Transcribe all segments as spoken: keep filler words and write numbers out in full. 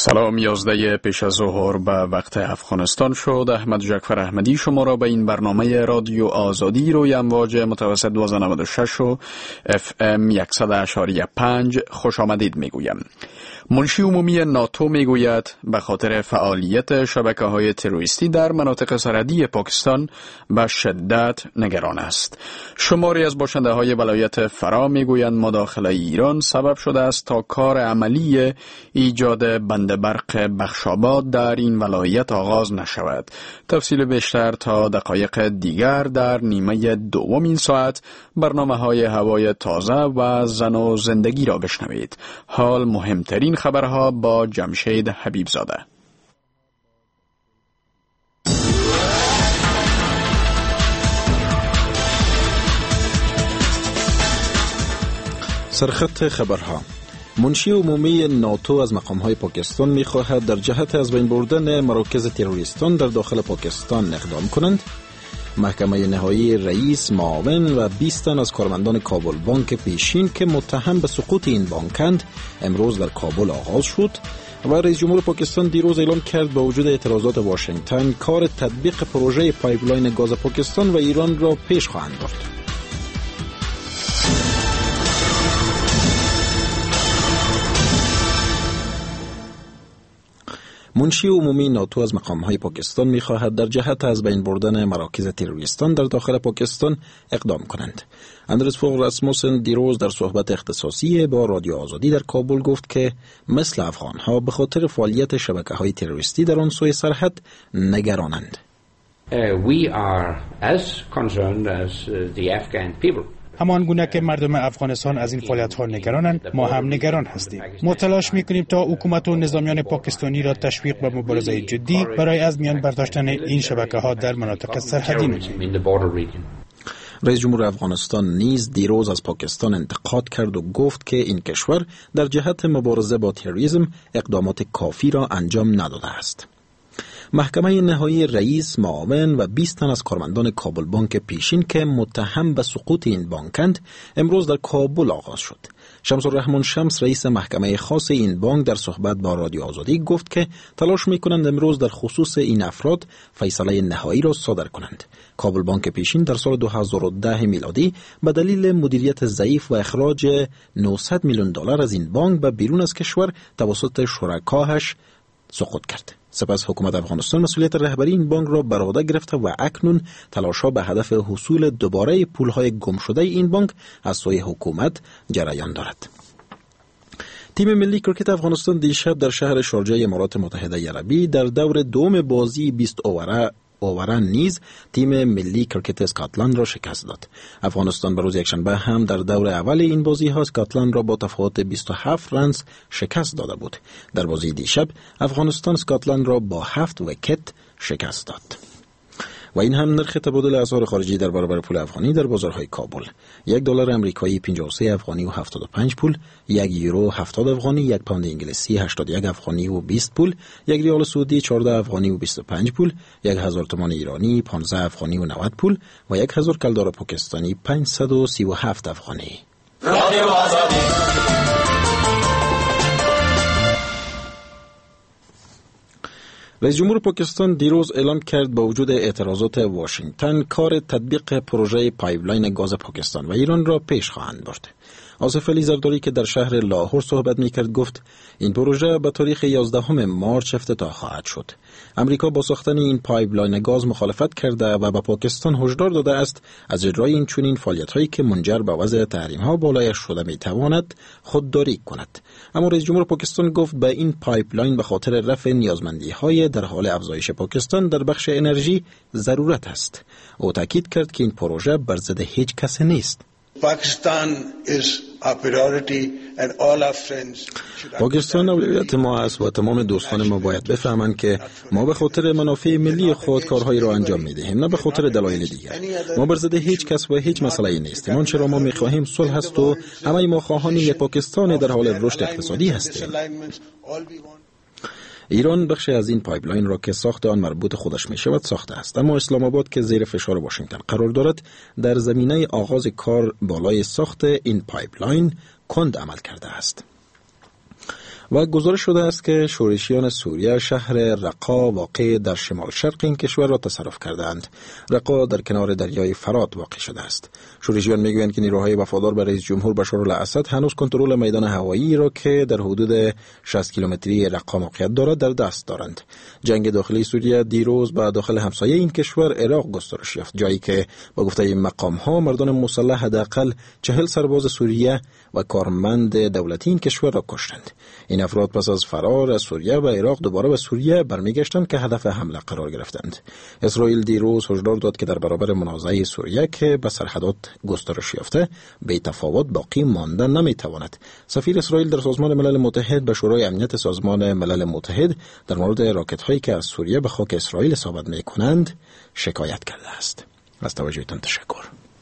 سلام، یازده پیش از ظهر به وقت افغانستان شد. احمد جعفر احمدی شما را به این برنامه رادیو آزادی روی امواج متوسط دویست و نود و شش و اف ام صد و پنج خوش آمدید میگویم. منشی عمومی ناتو میگوید به خاطر فعالیت شبکه‌های تروریستی در مناطق سرحدی پاکستان به شدت نگران است. شماری از باشنده‌های ولایت فرا میگویند مداخله ایران سبب شده است تا کار عملی ایجاد بند برق بخشاباد در این ولایت آغاز نشود. تفصیل بیشتر تا دقایق دیگر در نیمه دوم این ساعت برنامه‌های هوای تازه و زن و زندگی را بشنوید. حال مهمترین خبرها با جمشید حبیبزاده. سرخط خبرها. منشی عمومی ناتو از مقام‌های پاکستان می‌خواهد در جهت از بین بردن مراکز تروریستان در داخل پاکستان اقدام کنند. محکمه نهایی رئیس، معاون و بیست تن از کارمندان کابل بانک پیشین که متهم به سقوط این بانکند امروز در کابل آغاز شد و رئیس جمهور پاکستان دیروز اعلام کرد با وجود اعتراضات واشنگتن کار تطبیق پروژه پایپلاین گاز پاکستان و ایران را پیش خواهند برد. منشی عمومی ناتو از مقام‌های پاکستان می‌خواهد در جهت از بین بردن مراکز تروریستان در داخل پاکستان اقدام کنند. اندرس فوق راسموسن دیروز در صحبت اختصاصی با رادیو آزادی در کابل گفت که مثل افغان‌ها به خاطر فعالیت شبکه‌های تروریستی در آن سوی سرحد نگرانند. Uh, we are as concerned as uh, the Afghan people. همان گونه که مردم افغانستان از این فعالیت‌ها نگرانند، ما هم نگران هستیم. ما تلاش می‌کنیم تا حکومت و نظامیان پاکستانی را تشویق به مبارزه جدی برای از میان برداشتن این شبکه‌ها در مناطق سرحدی نماییم. رئیس جمهور افغانستان نیز دیروز از پاکستان انتقاد کرد و گفت که این کشور در جهت مبارزه با تروریسم اقدامات کافی را انجام نداده است. محکمه نهایی رئیس، معاون و بیست تن از کارمندان کابل بانک پیشین که متهم به سقوط این بانکند امروز در کابل آغاز شد. شمس الرحمن شمس رئیس محکمه خاص این بانک در صحبت با رادیو آزادی گفت که تلاش می‌کنند امروز در خصوص این افراد فیصله نهایی را صادر کنند. کابل بانک پیشین در سال دو هزار و ده میلادی به دلیل مدیریت ضعیف و اخراج نهصد میلیون دلار از این بانک به بیرون از کشور توسط شرکاهش سقوط کرد. سپس حکومت افغانستان مسئولیت رهبری این بانک را بر عهده گرفته و اکنون تلاش‌ها به هدف حصول دوباره پول‌های گم شده این بانک از سوی حکومت جریان دارد. تیم ملی کرکت افغانستان دیشب در شهر شارجه امارات متحده عربی در دور دوم بازی بیست اووره اووران نیز تیم ملی کرکت اسکاتلند را شکست داد. افغانستان به روز یکشنبه هم در دور اول این بازی ها اسکاتلند را با تفاوت بیست و هفت رنز شکست داده بود. در بازی دیشب افغانستان اسکاتلند را با هفت ویکت شکست داد. و این هم نرخ تبادل اسعار خارجی در برابر پول افغانی در بازارهای کابل. یک دلار آمریکایی پنجاه و سه افغانی و هفتاد و پنج پول، یک یورو هفتاد افغانی، یک پوند انگلیسی هشتاد و یک افغانی و بیست پول، یک ریال سعودی چهارده افغانی و بیست و پنج پول، یک هزار تومان ایرانی پانزده افغانی و نود پول و یک هزار کلدار پاکستانی پانصد و سی و هفت افغانی. رادیو آزادی. رئیس جمهور پاکستان دیروز اعلام کرد با وجود اعتراضات واشنگتن کار تطبیق پروژه پایپلاین گاز پاکستان و ایران را پیش خواهند برد. آصف علی زرداری که در شهر لاهور صحبت می‌کرد گفت این پروژه به تاریخ یازدهم مارچ افتتاح خواهد شد. امریکا با ساختن این پایپلاین گاز مخالفت کرده و به پاکستان هشدار داده است از اجرای این چنین فعالیت‌هایی که منجر به وضع تحریم‌ها بالایش شده می‌تواند خودداری کند. اما رئیس جمهور پاکستان گفت به این پایپلاین به خاطر رفع نیازمندی‌های در حال افزایش پاکستان در بخش انرژی ضرورت است. او تاکید کرد که این پروژه بر ضد هیچ کس نیست. Pakistan is our priority and all our friends. پاکستان اولویت ما است و تمام دوستان ما باید بفهمند که ما به خاطر منافع ملی خود کارهایی را انجام می‌دهیم، نه به خاطر دلایل دیگر. ما بر ضد هیچ کس و هیچ مسئله‌ای نیستیم. آنچه را ما می‌خواهیم صلح است و همه ما خواهان یک پاکستان در حال رشد اقتصادی هستیم. ایران بخشی از این پایپلاین را که ساخت آن مربوط خودش می شود ساخته است، اما اسلام آباد که زیر فشار واشنگتن قرار دارد در زمینه آغاز کار بالای ساخت این پایپلاین کند عمل کرده است. و گزارش شده است که شورشیان سوریه شهر رقا واقع در شمال شرق این کشور را تصرف کردند. رقا در کنار دریای فرات واقع شده است. شورشیان میگویند که نیروهای وفادار به رئیس جمهور بشار الاسد هنوز کنترل میدان هوایی را که در حدود شصت کیلومتری رقا موقعیت دارد در دست دارند. جنگ داخلی سوریه دیروز با داخل همسایه این کشور عراق گسترش یافت، جایی که با گفته مقام ها مردان مسلح حداقل چهل سرباز سوریه و کارمند دولتی این کشور را کشتند. این افراد پس از فرار از سوریه و عراق دوباره به سوریه برمیگشتند که هدف حمله قرار گرفتند. اسرائیل دیروز هشدار داد که در برابر منازعه سوریه که به سرحدات گسترش یافته بی تفاوت باقی ماندن نمیتواند. سفیر اسرائیل در سازمان ملل متحد به شورای امنیت سازمان ملل متحد در مورد راکت هایی که از سوریه به خاک اسرائیل اصابت میکنند شکایت کرده است. از توجهتان تشکر.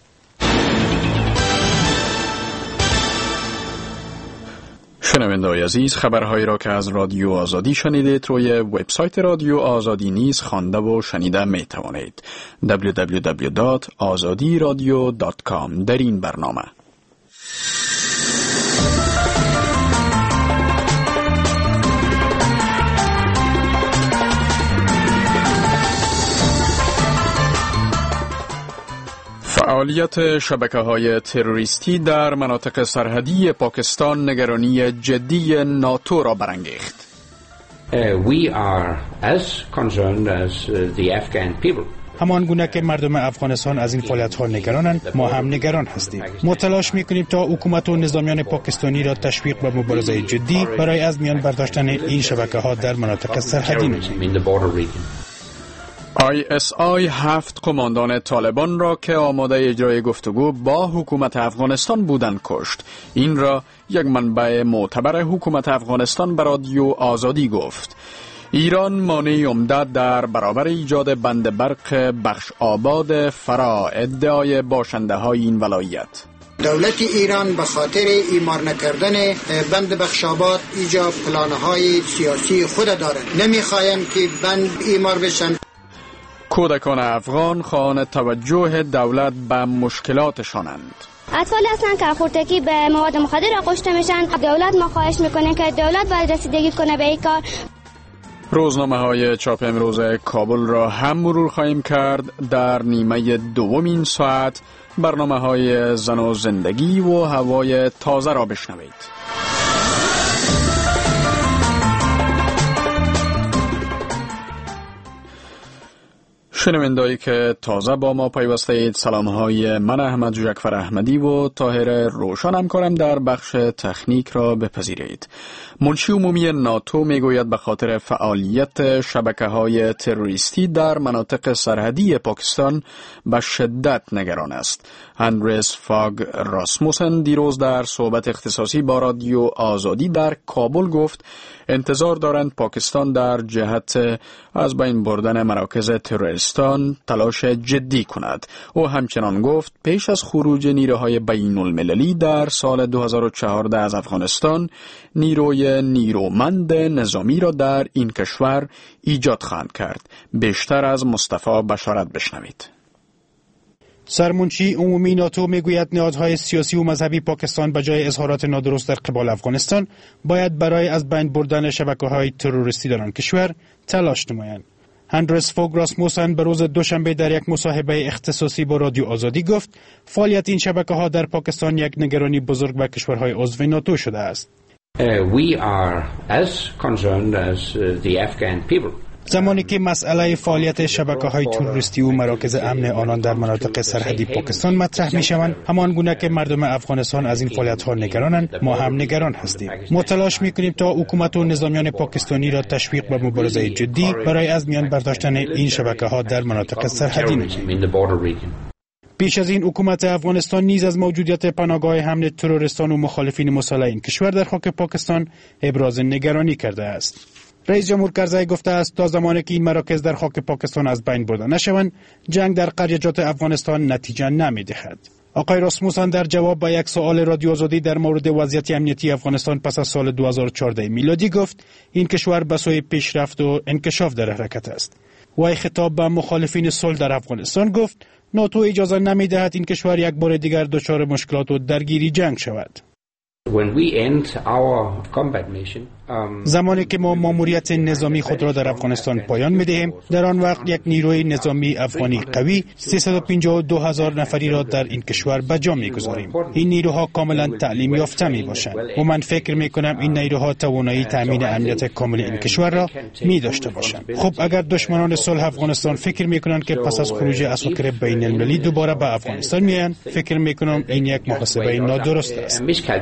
شنونده‌های عزیز، خبرهایی را که از رادیو آزادی شنیدید روی وبسایت رادیو آزادی نیز خوانده و شنیده می توانید. دبلیو دبلیو دبلیو دات آزادی رادیو دات کام. در این برنامه فعالیت شبکه‌های تروریستی در مناطق سرحدی پاکستان نگرانی جدی ناتو را برانگیخت. Uh, we are as concerned as uh, the Afghan people. همان گونه که مردم افغانستان از این فعالیت‌ها نگرانند، ما هم نگران هستیم. ما تلاش می‌کنیم تا حکومت و نظامیان پاکستانی را تشویق به مبارزه جدی برای از میان برداشتن این شبکه‌ها در مناطق سرحدی نماییم. آی اس آی هفت قماندان طالبان را که آماده اجرای گفتگو با حکومت افغانستان بودند کشت. این را یک منبع معتبر حکومت افغانستان به رادیو آزادی گفت. ایران مانعی عمده در برابر ایجاد بند برق بخش آباد فرا، ادعای باشنده های این ولایت. دولت ایران به خاطر ایمار نکردن بند بخشاباد ایجاب پلانهای سیاسی خود دارد. نمیخوایم که بند ایمار بشن. کودکان افغان خواهان توجه دولت به مشکلاتشانند. اطفالی هستند که خورتکی به مواد مخدر کشته میشن. دولت ما خواهش میکنه که دولت باید رسیدگی کنه به این کار. روزنامه های چاپ امروز کابل را هم مرور خواهیم کرد. در نیمه دوم این ساعت برنامه های زن و زندگی و هوای تازه را بشنوید. شنوندهایی که تازه با ما پیوسته اید، سلام های من احمد جعفر احمدی و طاهر روشن همکارم در بخش تکنیک را بپذیرید. منشی عمومی ناتو میگوید به خاطر فعالیت شبکه‌های تروریستی در مناطق سرحدی پاکستان به شدت نگران است. اندرس فاگ راسموسن دیروز در صحبت اختصاصی با رادیو آزادی در کابل گفت انتظار دارند پاکستان در جهت از بین بردن مراکز تروریستان تلاش جدی کند. او همچنان گفت پیش از خروج نیروهای بین المللی در سال دو هزار و چهارده از افغانستان، نیروی نیرومند نظامی را در این کشور ایجاد خواهند کرد. بیشتر از مصطفی بشارت بشنوید. سرمنشی عمومی ناتو میگوید نهادهای سیاسی و مذهبی پاکستان به جای اظهارات نادرست در قبال افغانستان باید برای از بین بردن شبکه‌های تروریستی در آن کشور تلاش نمایند. اندرس فاگ راسموسن به روز دوشنبه در یک مصاحبه اختصاصی با رادیو آزادی گفت فعالیت این شبکه‌ها در پاکستان یک نگرانی بزرگ به کشورهای عضو ناتو شده است. Uh, we are as concerned as uh, the Afghan people. زمانی که مسئله فعالیت شبکه‌های تروریستی و مراکز امن آنان در مناطق سرحدی پاکستان مطرح می‌شوند، همان گونه که مردم افغانستان از این فعالیت‌ها نگرانند، ما هم نگران هستیم. ما تلاش می‌کنیم تا حکومت و نظامیان پاکستانی را تشویق به مبارزه جدی برای از میان برداشتن این شبکه‌ها در مناطق سرحدی نماییم. پیش از این حکومت افغانستان نیز از موجودیت پناهگاه حمل تروریستان و مخالفین مسلح این کشور در خاک پاکستان ابراز نگرانی کرده است. رئیس جمهور کرزی گفته است تا زمانی که این مراکز در خاک پاکستان از بین برده نشوند، جنگ در قریچات افغانستان نتیجه نمی‌دهد. آقای راسموسن در جواب به یک سوال رادیو آزادی در مورد وضعیت امنیتی افغانستان پس از سال دو هزار و چهارده میلادی گفت این کشور به سوی پیشرفت و انکشاف در حرکت است. وی خطاب به مخالفین صلح در افغانستان گفت ناتو اجازه نمی‌دهد این کشور یک بار دیگر دچار مشکلات و درگیری جنگ شود. When we end our combat mission زمانی که ما ماموریت نظامی خود را در افغانستان پایان می‌دهیم، در آن وقت یک نیروی نظامی افغانی قوی سیصد و پنجاه و دو هزار نفری را در این کشور به جا می‌گذاریم. این نیروها کاملا تعلیم یافته می‌باشند و من فکر می‌کنم این نیروها توانایی تامین امنیت کامل این کشور را می‌داشته باشند. خب اگر دشمنان صلح افغانستان فکر می‌کنند که پس از خروج عساکر بین‌المللی دوباره به افغانستان می‌آیند، فکر می‌کنم این یک محاسبه نادرست است.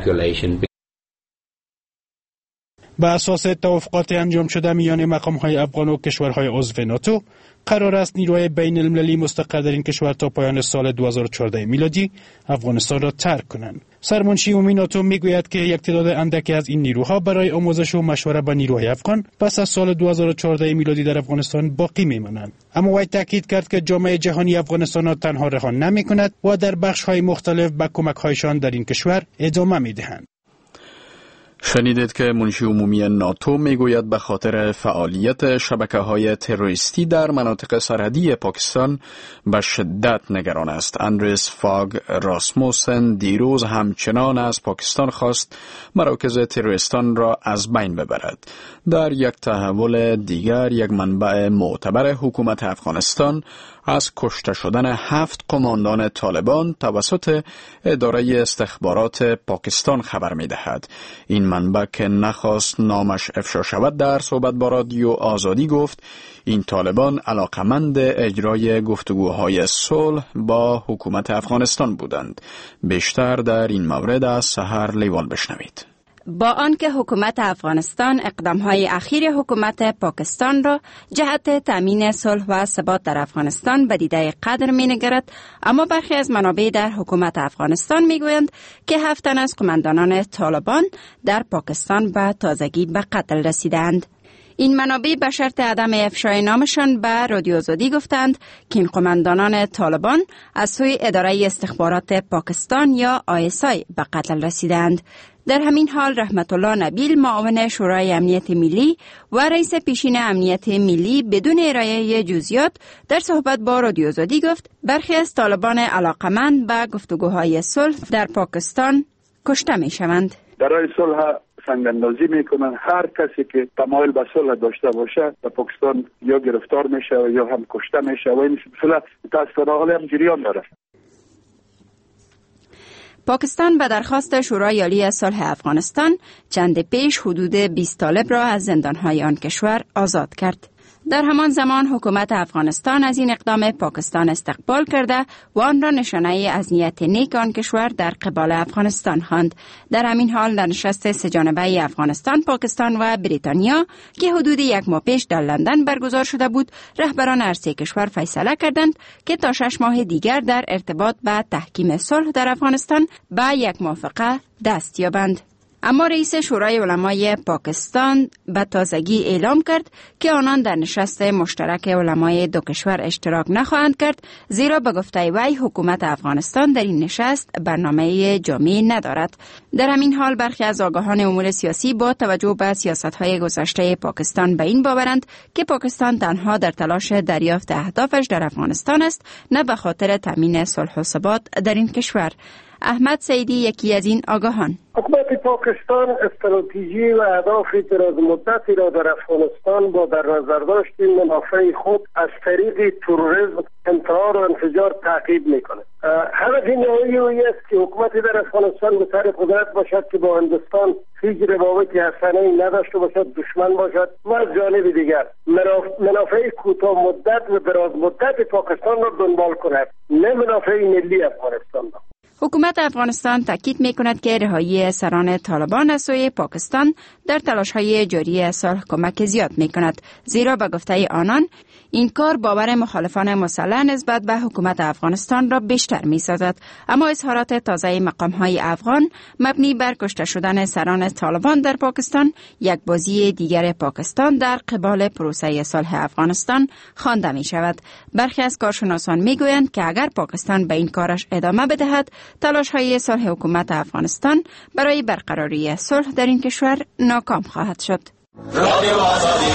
به اساس توافقات انجام شده میان مقام‌های افغان و کشورهای عضو ناتو، قرار است نیروهای بین المللی مستقر در این کشور تا پایان سال دو هزار و چهارده میلادی افغانستان را ترک کنند. سرمنشی عمومی ناتو میگوید که یک تعداد اندکی از این نیروها برای آموزش و مشوره با نیروهای افغان پس از سال دو هزار و چهارده میلادی در افغانستان باقی میمانند. اما وی تاکید کرد که جامعه جهانی افغانستان را تنها رها نمی‌کند و در بخش‌های مختلف به کمک‌هایشان در این کشور ادامه می‌دهند. شنیدید که منشی عمومی ناتو میگوید به خاطر فعالیت شبکه‌های تروریستی در مناطق سرحدی پاکستان به شدت نگران است. اندریس فاگ راسموسن دیروز همچنان از پاکستان خواست مراکز تروریستان را از بین ببرد. در یک تحول دیگر، یک منبع معتبر حکومت افغانستان از کشته شدن هفت قماندان طالبان توسط اداره استخبارات پاکستان خبر می دهد. این منبع که نخواست نامش افشا شود در صحبت با رادیو آزادی گفت این طالبان علاقمند اجرای گفتگوهای صلح با حکومت افغانستان بودند. بیشتر در این مورد از سحر لیوان بشنوید. با آنکه حکومت افغانستان اقدامهای اخیر حکومت پاکستان را جهت تامین صلح و ثبات در افغانستان به دیده قدر می‌نگرد، اما برخی از منابع در حکومت افغانستان می‌گویند که هفت تن از قماندانان طالبان در پاکستان به تازگی به قتل رسیدند. این منابع به شرط عدم افشای نامشان به رادیو آزادی گفتند که این قماندانان طالبان از سوی اداره استخبارات پاکستان یا آی اس آی به قتل رسیدند. در همین حال رحمت الله نبیل، معاون شورای امنیت ملی و رئیس پیشین امنیت ملی، بدون ارائه جزئیات در صحبت با رادیو آزادی گفت برخی از طالبان علاقمند به گفتگوهای صلح در پاکستان کشته می شوند. برای صلح سنگ‌اندازی میکنن. هر کسی که تمایل به صلح داشته باشه در پاکستان یا گرفتار میشه یا هم کشته میشه و این سلسله متاسفانه حالی هم جریان داره. پاکستان به درخواست شورای عالی صلح افغانستان چند پیش حدود بیست طالب را از زندانهای آن کشور آزاد کرد. در همان زمان حکومت افغانستان از این اقدام پاکستان استقبال کرده و آن را نشانه از نیت نیک آن کشور در قبال افغانستان خواند. در همین حال در نشست سه‌جانبه افغانستان، پاکستان و بریتانیا که حدود یک ماه پیش در لندن برگزار شده بود، رهبران هر سه کشور فیصله کردند که تا شش ماه دیگر در ارتباط به تحکیم صلح در افغانستان به یک موافقه دست یابند. اما رئیس شورای علمای پاکستان به تازگی اعلام کرد که آنان در نشست مشترک علمای دو کشور اشتراک نخواهند کرد، زیرا به گفته وی حکومت افغانستان در این نشست برنامه جامع ندارد. در همین حال برخی از آگاهان امور سیاسی با توجه به سیاست‌های گذشته پاکستان به این باورند که پاکستان تنها در تلاش دریافت اهدافش در افغانستان است، نه به خاطر تامین صلح و ثبات در این کشور. احمد سیدی یکی از این آگاهان: حکومت پاکستان استراتژی و اهداف دراز مدتی را در افغانستان با در نظر داشت منافع خود از طریق تروریسم، انتحار و انفجار تعقیب می‌کند. هدف نهایی او است که حکومتی در افغانستان به سر قدرت باشد که با هندوستان هیچ روابطی حسنه‌ای نداشته باشد، دشمن باشد و از جانب دیگر منافع کوتاه مدت و دراز مدت پاکستان را دنبال کند، نه منافع ملی افغانستان را. حکومت افغانستان تاکید می‌کند که رهایی سران طالبان از سوی پاکستان در تلاش‌های جاری صلح کمک زیاد می‌کند، زیرا به گفته آنان این کار باور مخالفان مسلح نسبت به حکومت افغانستان را بیشتر می‌سازد. اما اظهارات تازه مقام‌های افغان مبنی بر کشته شدن سران طالبان در پاکستان یک بازی دیگر پاکستان در قبال پروسه صلح افغانستان خوانده می‌شود. برخی از کارشناسان می‌گویند که اگر پاکستان به این کارش ادامه بدهد، تلاش‌های صلح حکومت افغانستان برای برقراری صلح در این کشور ناکام خواهد شد. رادیو آزادی.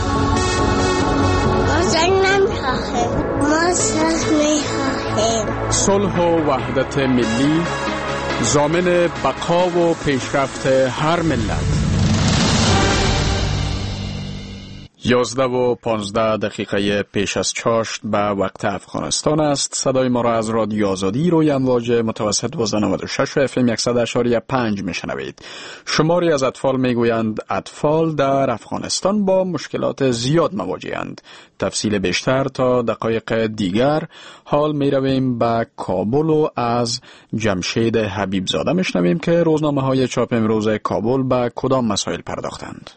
ما جنگ نمی‌خواهیم، ما صلح می‌خواهیم. صلح و وحدت ملی ضامن بقا و پیشرفت هر ملت. یازده و پانزده دقیقه پیش از چاشت به وقت افغانستان است. صدای ما را از رادیو آزادی روی امواج متوسط نود و شش و اف ام صد و پنج میشنوید. شماری از اطفال میگویند اطفال در افغانستان با مشکلات زیاد مواجه‌اند. تفصیل بیشتر تا دقایق دیگر. حال می رویم به کابل و از جمشید حبیب زاده میشنویم که روزنامه های چاپ امروز کابل به کدام مسائل پرداختند.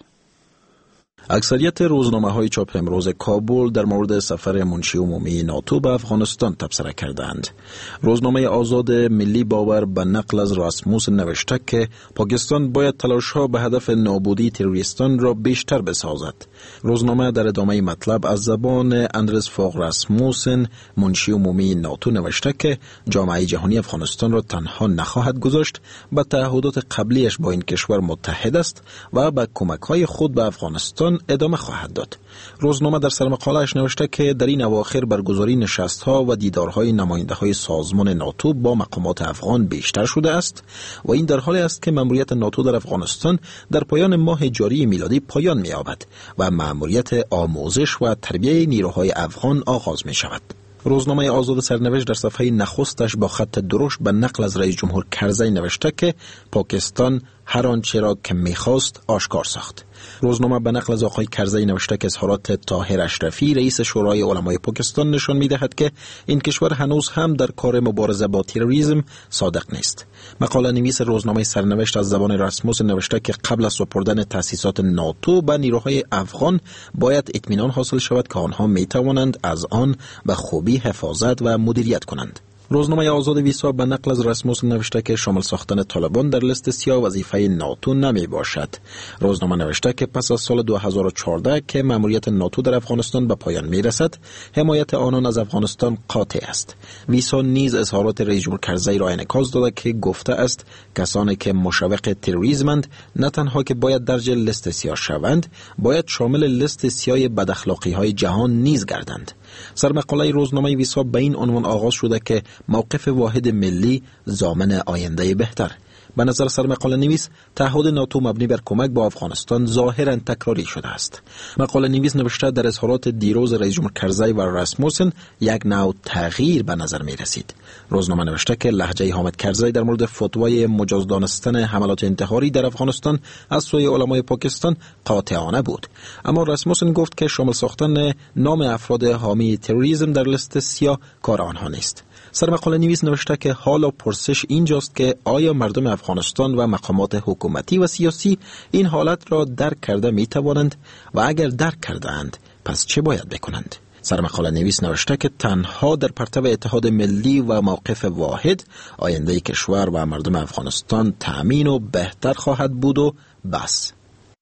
اکثریت روزنامه‌های چاپ امروز کابل در مورد سفر منشی عمومی ناتو به افغانستان تبصره کردند. روزنامه آزاد ملی باور به نقل از راسموس نوشته که پاکستان باید تلاش‌ها به هدف نابودی تروریستان را بیشتر بسازد. روزنامه در ادامه مطلب از زبان اندرس فوق راسموسن منشی عمومی ناتو نوشته که جامعه جهانی افغانستان را تنها نخواهد گذاشت، به تعهدات قبلیش با این کشور متحد است و به کمک‌های خود به افغانستان ادامه خواهد داد. روزنامه در سرمقاله‌اش نوشته که در این اواخر برگزاری نشست‌ها و دیدارهای نماینده‌های سازمان ناتو با مقامات افغان بیشتر شده است و این در حالی است که مأموریت ناتو در افغانستان در پایان ماه جاری میلادی پایان می‌یابد و مأموریت آموزش و تربیت نیروهای افغان آغاز می‌شود. روزنامه آزاد سرنوشت در صفحه نخستش با خط درشت به نقل از رئیس جمهور کرزی نوشته که پاکستان هر آنچه را که می‌خواست آشکار ساخت. روزنامه به نقل از آقای کرزی نوشته که اظهارات طاهر اشرفی رئیس شورای علمای پاکستان نشان می‌دهد که این کشور هنوز هم در کار مبارزه با تروریسم صادق نیست. مقاله نویس روزنامه سرنوشت از زبان راسموس نوشته که قبل از سپردن تأسیسات ناتو به نیروهای افغان باید اطمینان حاصل شود که آنها می‌توانند از آن به خوبی حفاظت و مدیریت کنند. روزنامه آزاد ویسا به نقل از راسموس نوشته که شامل ساختن طالبان در لیست سیاه وظیفه ناتو نمی باشد. روزنامه نوشته که پس از سال دو هزار و چهارده که مأموریت ناتو در افغانستان به پایان می رسد، حمایت آنان از افغانستان قاطع است. ویسا نیز اظهارات رئیس جمهور کرزی را انعکاس داده که گفته است کسانی که مشوق تروریسمند نه تنها که باید درج لیست سیاه شوند، باید شامل لیست سیاه بداخلاقی‌های جهان نیز گردند. سرمقاله روزنامه ویسا به این عنوان آغاز شده که موقف واحد ملی ضامن آینده بهتر. به نظر سرمقاله نویس تعهد ناتو مبنی بر کمک با افغانستان ظاهراً تکراری شده است. مقاله نویس نوشته در اظهارات دیروز رئیس جمهور کرزی و راسموسن یک نوع تغییر به نظر می رسید. روزنامه نوشته که لهجه حامد کرزی در مورد فتوای مجاز دانستن حملات انتحاری در افغانستان از سوی علمای پاکستان قاطعانه بود، اما راسموسن گفت که شامل ساختن نام افراد حامی تروریسم در لیست سیاه کار آنها نیست. سرمقاله نویس نوشته که حالا پرسش اینجاست که آیا مردم افغانستان و مقامات حکومتی و سیاسی این حالت را درک کرده می توانند و اگر درک کرده اند پس چه باید بکنند؟ سرمقاله نویس نوشته که تنها در پرتو اتحاد ملی و موقف واحد آینده کشور و مردم افغانستان تأمین و بهتر خواهد بود و بس.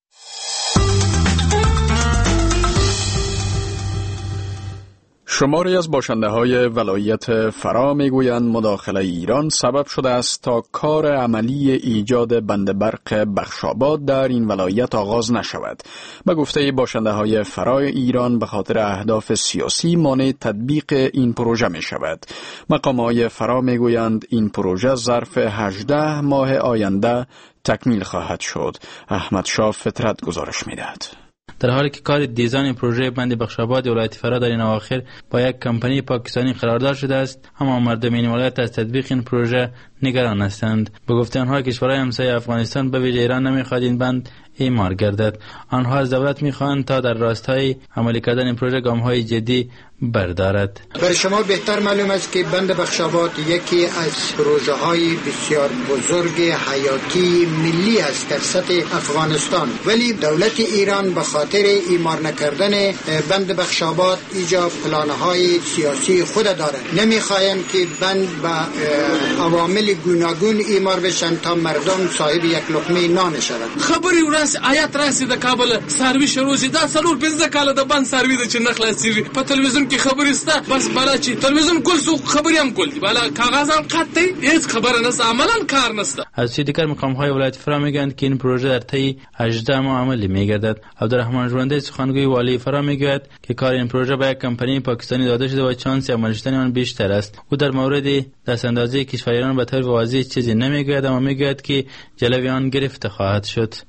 شماری از باشنده های ولایت فرا میگویند مداخله ایران سبب شده است تا کار عملی ایجاد بند برق بخشاباد در این ولایت آغاز نشود. به گفته باشنده های فرای ایران به خاطر اهداف سیاسی مانع تطبیق این پروژه می شود. مقام های فرا میگویند این پروژه ظرف هجده ماه آینده تکمیل خواهد شد. احمد شاه فطرت گزارش میدهد. در حالی که کار دیزاین پروژه بند بخشاباد ولایت فرا در این اواخر با یک کمپانی پاکستانی قرارداد شده است، اما مردم این ولایت از تطبیق این پروژه نگران هستند. به گفته آنها کشورهای همسایه افغانستان به ویژه ایران نمیخواد این بند اعمار گردد. آنها از دولت میخواهند تا در راستای عملی کردن این پروژه گام‌های جدی بردارد. برای شما بهتر معلوم است که بند بخشاباد یکی از پروژه‌های بسیار بزرگ حیاتی ملی است در سطح افغانستان، ولی دولت ایران به خاطر اعمار نکردن بند بخشاباد ایجا پلان‌های سیاسی خود دارد. نمیخوایم که بند به عوامل گوناگون اعمار بشن تا مردم صاحب یک لقمه نان شوند. خبری ورس آیات رسید کابل سروي شروع شي دا څلور پنځه کاله د بند سروي د چې نخلاصيږي په تلویزیون کې خبرې ستا بس بالا چې تلویزیون ګل سو خبرې هم ګل دی بالا کاغذ هم قطعی هیڅ خبره نه عملاً کار نسته. از سوی دیگر مقام‌های ولایت فرا میگویند که این پروژه در طی هجده ماه عملی میگردد. عبدالرحمن ژونده سخنگوی والی فرا میگوید که کار این پروژه به یک کمپانی پاکستانی داده شده و چانس عمل شدن آن بیشتر است. او در مورد دستاندازی کشور ایران به طور واضح چیزی نمیگوید، اما میگوید که جلوی آن گرفته خواهد شد. فکر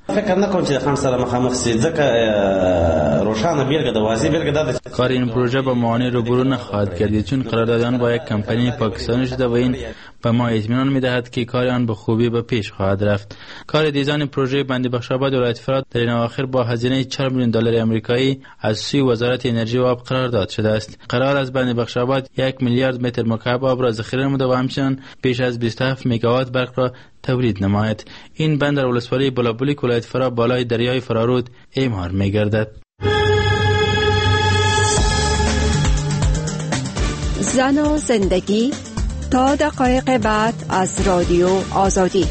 نکوم چې د خنډ سره مخامخ سي، ځکه روشانه بیلګه د واضح بیلګه ده. کار این پروژه با موانع روبرو نخواهد کرد، چون قرارداد با یک کمپانی پاکستانی شده و این به ما اطمینان می‌دهد که کار آن به خوبی به پیش خواهد رفت. کار دیزاین پروژه بند بخشاباد ولایت فرات در این اواخر با هزینه چهار میلیون دلار آمریکایی از سوی وزارت انرژی و آب قرارداد شده است. قرار است بند بخشاباد یک میلیارد متر مکعب آب را ذخیره نموده و همچنین بیش از بیست و هفت مگاوات برق را تولید نماید. این بند در ولسوالی بلابولیک ولایت فرات بالای دریای فرارود اعمار می‌گردد. زن و زندگی تا دقایق بعد از رادیو آزادی.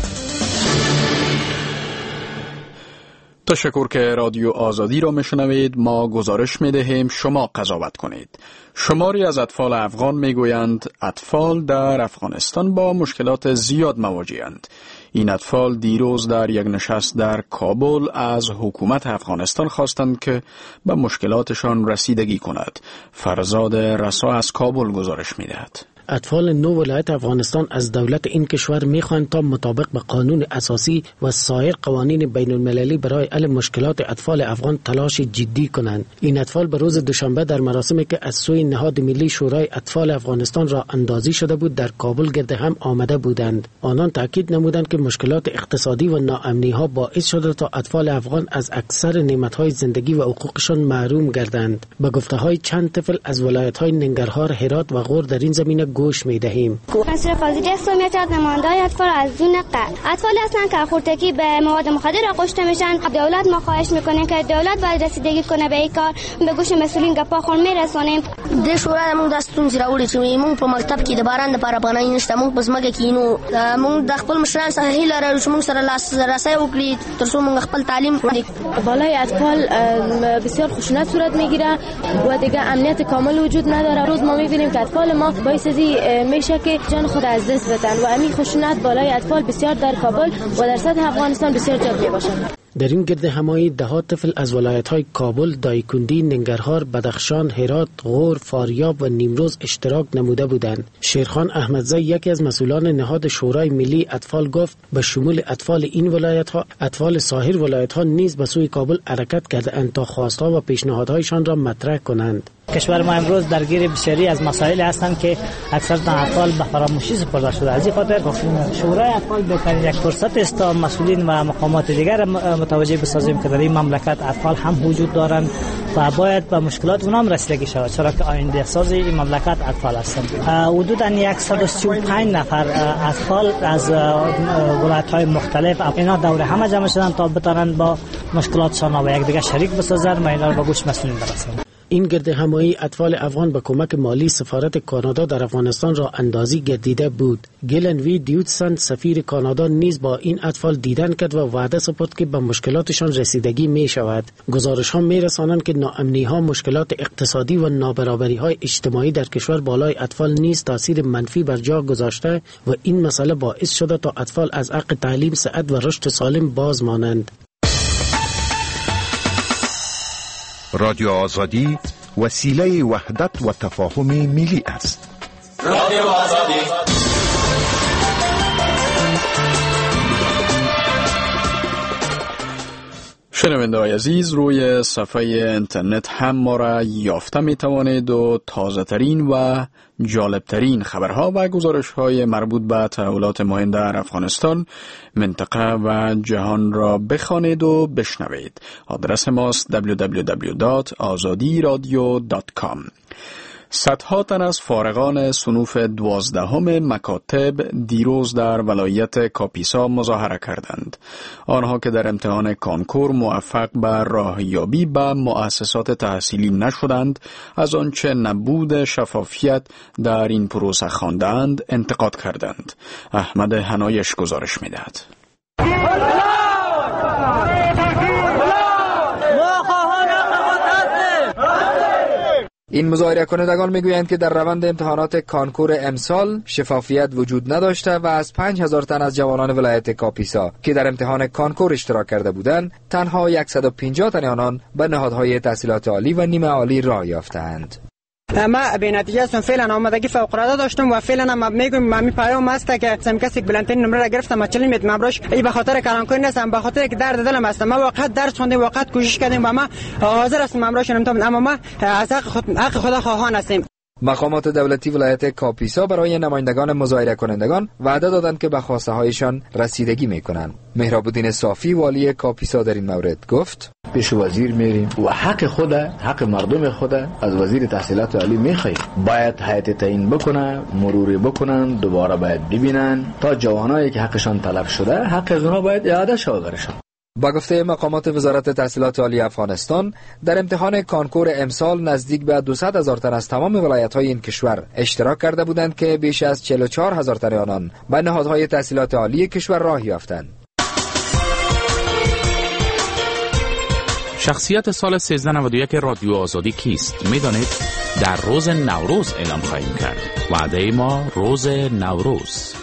تشکر که رادیو آزادی را میشنوید. ما گزارش میدهیم شما قضاوت کنید. شماری از اطفال افغان میگویند اطفال در افغانستان با مشکلات زیاد مواجه‌اند. این اطفال دیروز در یک نشست در کابل از حکومت افغانستان خواستند که به مشکلاتشان رسیدگی کند. فرزاد رسا از کابل گزارش میدهد. اطفال نو ولایت افغانستان از دولت این کشور میخواهند تا مطابق به قانون اساسی و سایر قوانین بین المللی برای حل مشکلات اطفال افغان تلاش جدی کنند. این اطفال به روز دوشنبه در مراسمی که از سوی نهاد ملی شورای اطفال افغانستان را اندازی شده بود در کابل گرد هم آمده بودند. آنان تاکید نمودند که مشکلات اقتصادی و ناامنی ها باعث شده تا اطفال افغان از اکثر نعمت های زندگی و حقوقشان محروم گردند. به گفته های چند طفل از ولایت های ننگرهار، هرات و غور در این زمینه گوش می‌دهیم. مسئول فاضل سومیت نماینده‌های اطفال از دون قطع اطفال هستند که خورتکی به مواد مخدر کشته میشن. دولت ما خواهش میکنه که دولت باید رسیدگی کنه به این کار، به گوش مسئولین گپا خون میرسونیم. د شورا موږ داستون زراوړي چې موږ په مکتب کې د باران لپاره پناه نشته، موږ په ځمکه کې نو موږ د خپل مشران څخه هیله لرو چې موږ سره لاس راسي وکړي تر څو موږ خپل تعلیم بالای اطفال بسیار خشونت صورت میگیره و دیگه امنیت کامل وجود نداره. روز ما میبینیم که اطفال ما باعث میشه که جان خود از دست بدن و همین خشونت بالای اطفال بسیار در کابل و در سطح افغانستان بسیار جدی باشه. در این گرد همایی دهات طفل از ولایت‌های کابل، دایکندی، ننگرهار، بدخشان، هرات، غور، فاریاب و نیمروز اشتراک نموده بودند. شیرخان احمدزی یکی از مسئولان نهاد شورای ملی اطفال گفت به شمول اطفال این ولایت‌ها، اطفال سایر ولایت‌ها نیز به سوی کابل حرکت کرده‌اند تا خواست‌ها و پیشنهادهایشان را مطرح کنند. کشور ما امروز درگیر بسیاری از مسائل هستند که اکثر اطفال به فراموشی سپرده شده. از این خاطر شورای اطفال بهترین یک فرصت است تا مسئولین و مقامات دیگر متوجه بسازیم که در این مملکت اطفال هم وجود دارند و باید به مشکلات اونها هم رسیدگی شود، چرا که آینده ساز این مملکت اطفال هستند. حدوداً صد و سی و پنج نفر اطفال از ولایت‌های مختلف اینا دور هم جمع شدند تا بتوانند با مشکلاتشان و یکدیگر شریک بسازند و اینا را به گوش مسئولین برسانند. این گرد همایی اطفال افغان به کمک مالی سفارت کانادا در افغانستان را اندازی گردیده بود. گلن وی دیوتسن سفیر کانادا نیز با این اطفال دیدن کرد و وعده سپرد که به مشکلاتشان رسیدگی می شود. گزارش ها می رسانند که ناامنی ها، مشکلات اقتصادی و نابرابری های اجتماعی در کشور بالای اطفال نیز تاثیر منفی بر جا گذاشته و این مسئله باعث شده تا اطفال از حق تعلیم، صحت و رشد سالم باز مانند. رادیو آزادی وسیله وحدت و تفاهم ملی است. رادیو آزادی. شنونده‌های عزیز، روی صفحه اینترنت هم ما را یافته می توانید و تازه ترین و جالب ترین خبرها و گزارش های مربوط به تحولات مهم در افغانستان، منطقه و جهان را بخوانید و بشنوید. آدرس ماست دبلیو دبلیو دبلیو دات آزادی رادیو دات کام. صدها تن از فارغان صنوف دوازدهم مکاتب دیروز در ولایت کاپیسا مظاهره کردند. آنها که در امتحان کانکور موفق به راهیابی به مؤسسات تحصیلی نشدند، از آنچه نبود شفافیت در این پروسه خواندند انتقاد کردند. احمد حنایش گزارش می‌دهد. این مظاهره کنندگان میگویند که در روند امتحانات کانکور امسال شفافیت وجود نداشته و از پنج هزار تن از جوانان ولایت کاپیسا که در امتحان کانکور اشتراک کرده بودند، تنها صد و پنجاه تن آنان به نهادهای تحصیلات عالی و نیمه عالی راه یافتند. ما به نتیجه هستم فعلا آمادگی فوق العاده داشتم و فعلا ما میگم ما می پیام است که سم کسی بلندترین نمره را گرفتم ما چهل متر مبروش ای به خاطر کلانکوی نیستم، به خاطر که درد دلم است. ما واقعا درس خوندیم، واقعا کوشش کردیم و ما حاضر هستیم مبروش نمیتونم، اما ما از حق خود حق خدا خواهان هستیم. مقامات دولتی ولایت کاپیسا برای نمایندگان مظاهره کنندگان وعده دادند که به خواسته هایشان رسیدگی میکنند. مهراب الدین صافی والی کاپیسا در این مورد گفت: پیش وزیر میریم و حق خود، حق مردم خود از وزیر تحصیلات عالی میخواهیم. باید هیئت تعیین بکنه، مرور بکنن، دوباره باید ببینن تا جوانایی که حقشان طلب شده حق اونا باید اعاده شود برشان. با گفته مقامات وزارت تحصیلات عالی افغانستان، در امتحان کانکور امسال نزدیک به دویست هزار تن از تمام ولایت‌های این کشور اشتراک کرده بودند که بیش از چهل و چهار هزار تن آنان به نهادهای تحصیلات عالی کشور راه یافتند. شخصیت سال سیزده نود و یک رادیو آزادی کیست؟ میدانید؟ در روز نوروز اعلام خواهیم کرد. وعده ما روز نوروز.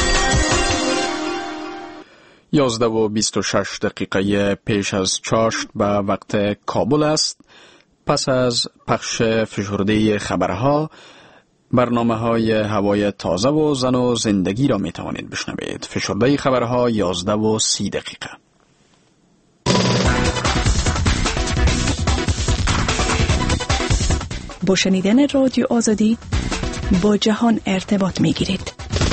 یازده و بیست و شش دقیقه پیش از چاشت به وقت کابل است. پس از پخش فشرده خبرها، برنامه های هوای تازه و زن و زندگی را می توانید بشنوید. فشرده خبرها یازده و سی دقیقه. با شنیدن رادیو آزادی با جهان ارتباط می گیرید.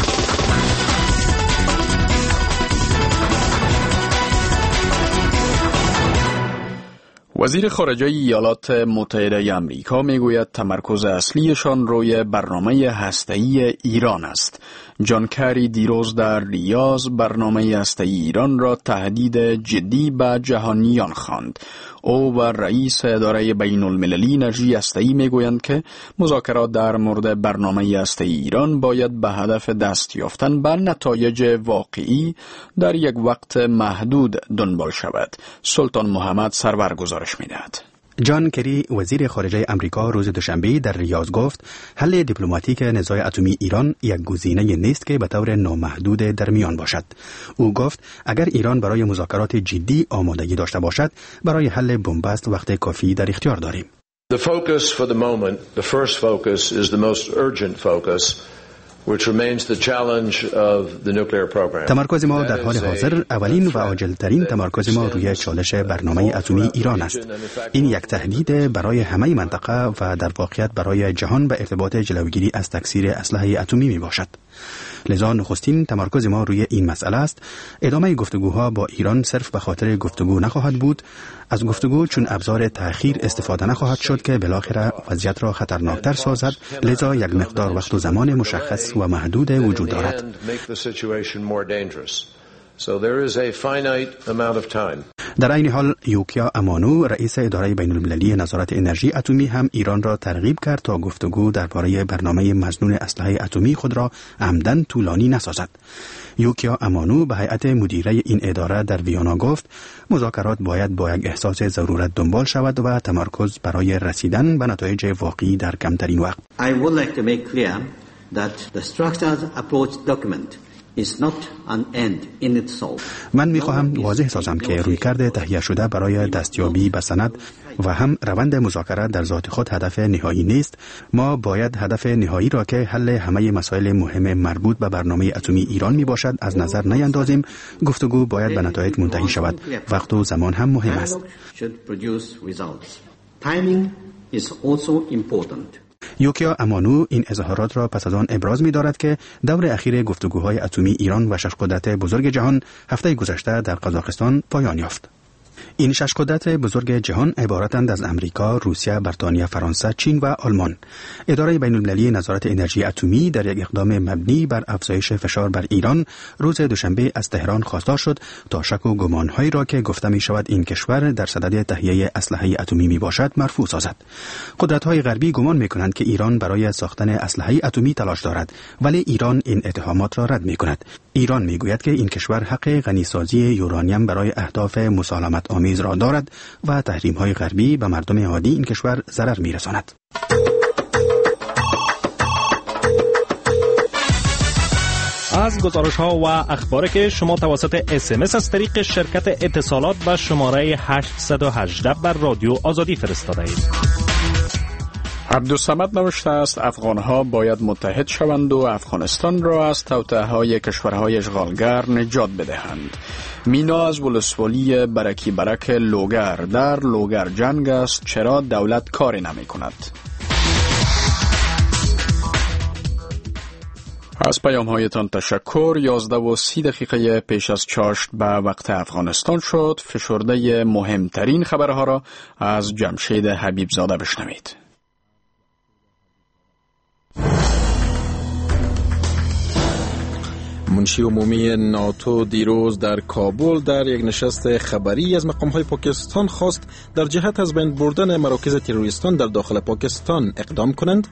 وزیر خارجه ایالات متحده آمریکا میگوید تمرکز اصلیشان روی برنامه هسته‌ای ایران است. جان کری دیروز در ریاض برنامه هسته‌ای ایران را تهدید جدی به جهانیان خواند. او و رئیس اداره بین المللی انرژی هسته‌ای میگویند که مذاکرات در مورد برنامه هسته‌ای ایران باید به هدف دست یافتن به نتایج واقعی در یک وقت محدود دنبال شود. سلطان محمد سرور گزارش می‌دهد. جان کری وزیر خارجه امریکا روز دوشنبه در ریاض گفت حل دیپلماتیک نزاع اتمی ایران یک گزینه نیست که به طور نامحدود در میان باشد. او گفت اگر ایران برای مذاکرات جدی آمادگی داشته باشد، برای حل بنبست وقت کافی در اختیار داریم. The focus for the moment, the first focus is the most urgent focus, which remains the challenge of the nuclear program. تمرکز ما در حال حاضر اولین و عاجلترین تمرکز ما روی چالش برنامه اتمی ایران است. این یک تهدید برای همه منطقه و در واقعیت برای جهان به ارتباط جلوگیری از تکثیر اسلحه اتمی می باشد. لذا نخستین تمرکز ما روی این مسئله است. ادامه گفتگوها با ایران صرف به خاطر گفتگو نخواهد بود. از گفتگو چون ابزار تأخیر استفاده نخواهد شد که بالاخره وضعیت را خطرناکتر سازد. لذا یک مقدار وقت و زمان مشخص و محدود وجود دارد. در این حال یوکیا امانو رئیس اداره بین المللی نظارت انرژی اتمی هم ایران را ترغیب کرد تا گفتگو درباره برنامه مظنون اسلحه اتمی خود را عمدن طولانی نسازد. یوکیا امانو به هیئت مدیره این اداره در ویانا گفت مذاکرات باید با یک احساس ضرورت دنبال شود و تمرکز برای رسیدن به نتایج واقعی در کمترین وقت. I would like to make clear that the structured approach document is not an end in itself. من می‌خواهم واضح سازم که رویکرد تهیه شده برای دستیابی به سند و هم روند مذاکرات در ذات خود هدف نهایی نیست. ما باید هدف نهایی را که حل همه مسائل مهم مربوط به برنامه اتمی ایران می باشد از نظر نیندازیم. گفتگو باید به نتایج منتهی شود. وقت و زمان هم مهم است. یوکیا امانو این اظهارات را پس از آن ابراز می دارد که دور اخیر گفتگوهای اتمی ایران و شش قدرت بزرگ جهان هفته گذشته در قزاقستان پایان یافت. این شش قدرت بزرگ جهان عبارتند از امریکا، روسیه، بریتانیا، فرانسه، چین و آلمان. اداره بین المللی نظارت انرژی اتمی در یک اقدام مبنی بر افزایش فشار بر ایران روز دوشنبه از تهران خواستار شد تا شک و گمانهایی را که گفته می شود این کشور در صدد تهیه اسلحه اتمی می باشد مرفوع سازد. قدرت‌های غربی گمان می کنند که ایران برای ساختن اسلحه اتمی تلاش دارد، ولی ایران این اتهامات را رد می کند. ایران می گوید که این کشور حق غنیسازی یورانیم برای اهداف مسالمت آمیز را دارد و تحریم‌های غربی به مردم عادی این کشور ضرر می‌رساند. از گزارش‌ها و اخباری که شما توسط اس ام اس از طریق شرکت اتصالات به شماره هشت یک هشت بر رادیو آزادی فرستاده اید. عبدالصمد نوشته است افغانها باید متحد شوند و افغانستان را از توطئه‌های کشورهای اشغالگر نجات بدهند. مینا از ولسوالی برکی برک لوگر در لوگر جنگ است، چرا دولت کاری نمی کند؟ از پیام هایتان تشکر. یازده و سی دقیقه پیش از چاشت به وقت افغانستان شد. فشرده مهمترین خبرها را از جمشید حبیب زاده بشنوید. منشی عمومی ناتو دیروز در کابل در یک نشست خبری از مقام‌های پاکستان خواست در جهت از بین بردن مراکز تروریستان در داخل پاکستان اقدام کنند.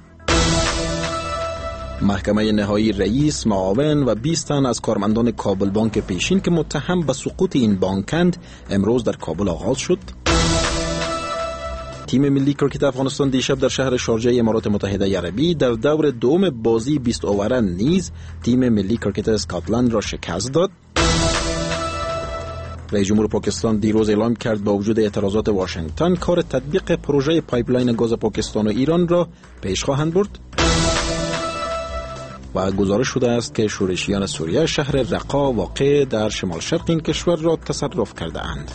محکمه نهایی رئیس، معاون و بیست تن از کارمندان کابل بانک پیشین که متهم به سقوط این بانکند امروز در کابل آغاز شد. تیم ملی کرکت افغانستان دیشب در شهر شارجه امارات متحده عربی در دور دوم بازی بیست اووره نیز تیم ملی کرکت اسکاتلند را شکست داد. رئیس جمهور پاکستان دیروز اعلام کرد با وجود اعتراضات واشنگتن کار تطبیق پروژه پایپلاین گاز پاکستان و ایران را پیش خواهند برد. و گزارش شده است که شورشیان سوریه شهر رقا واقع در شمال شرق این کشور را تصرف کرده اند.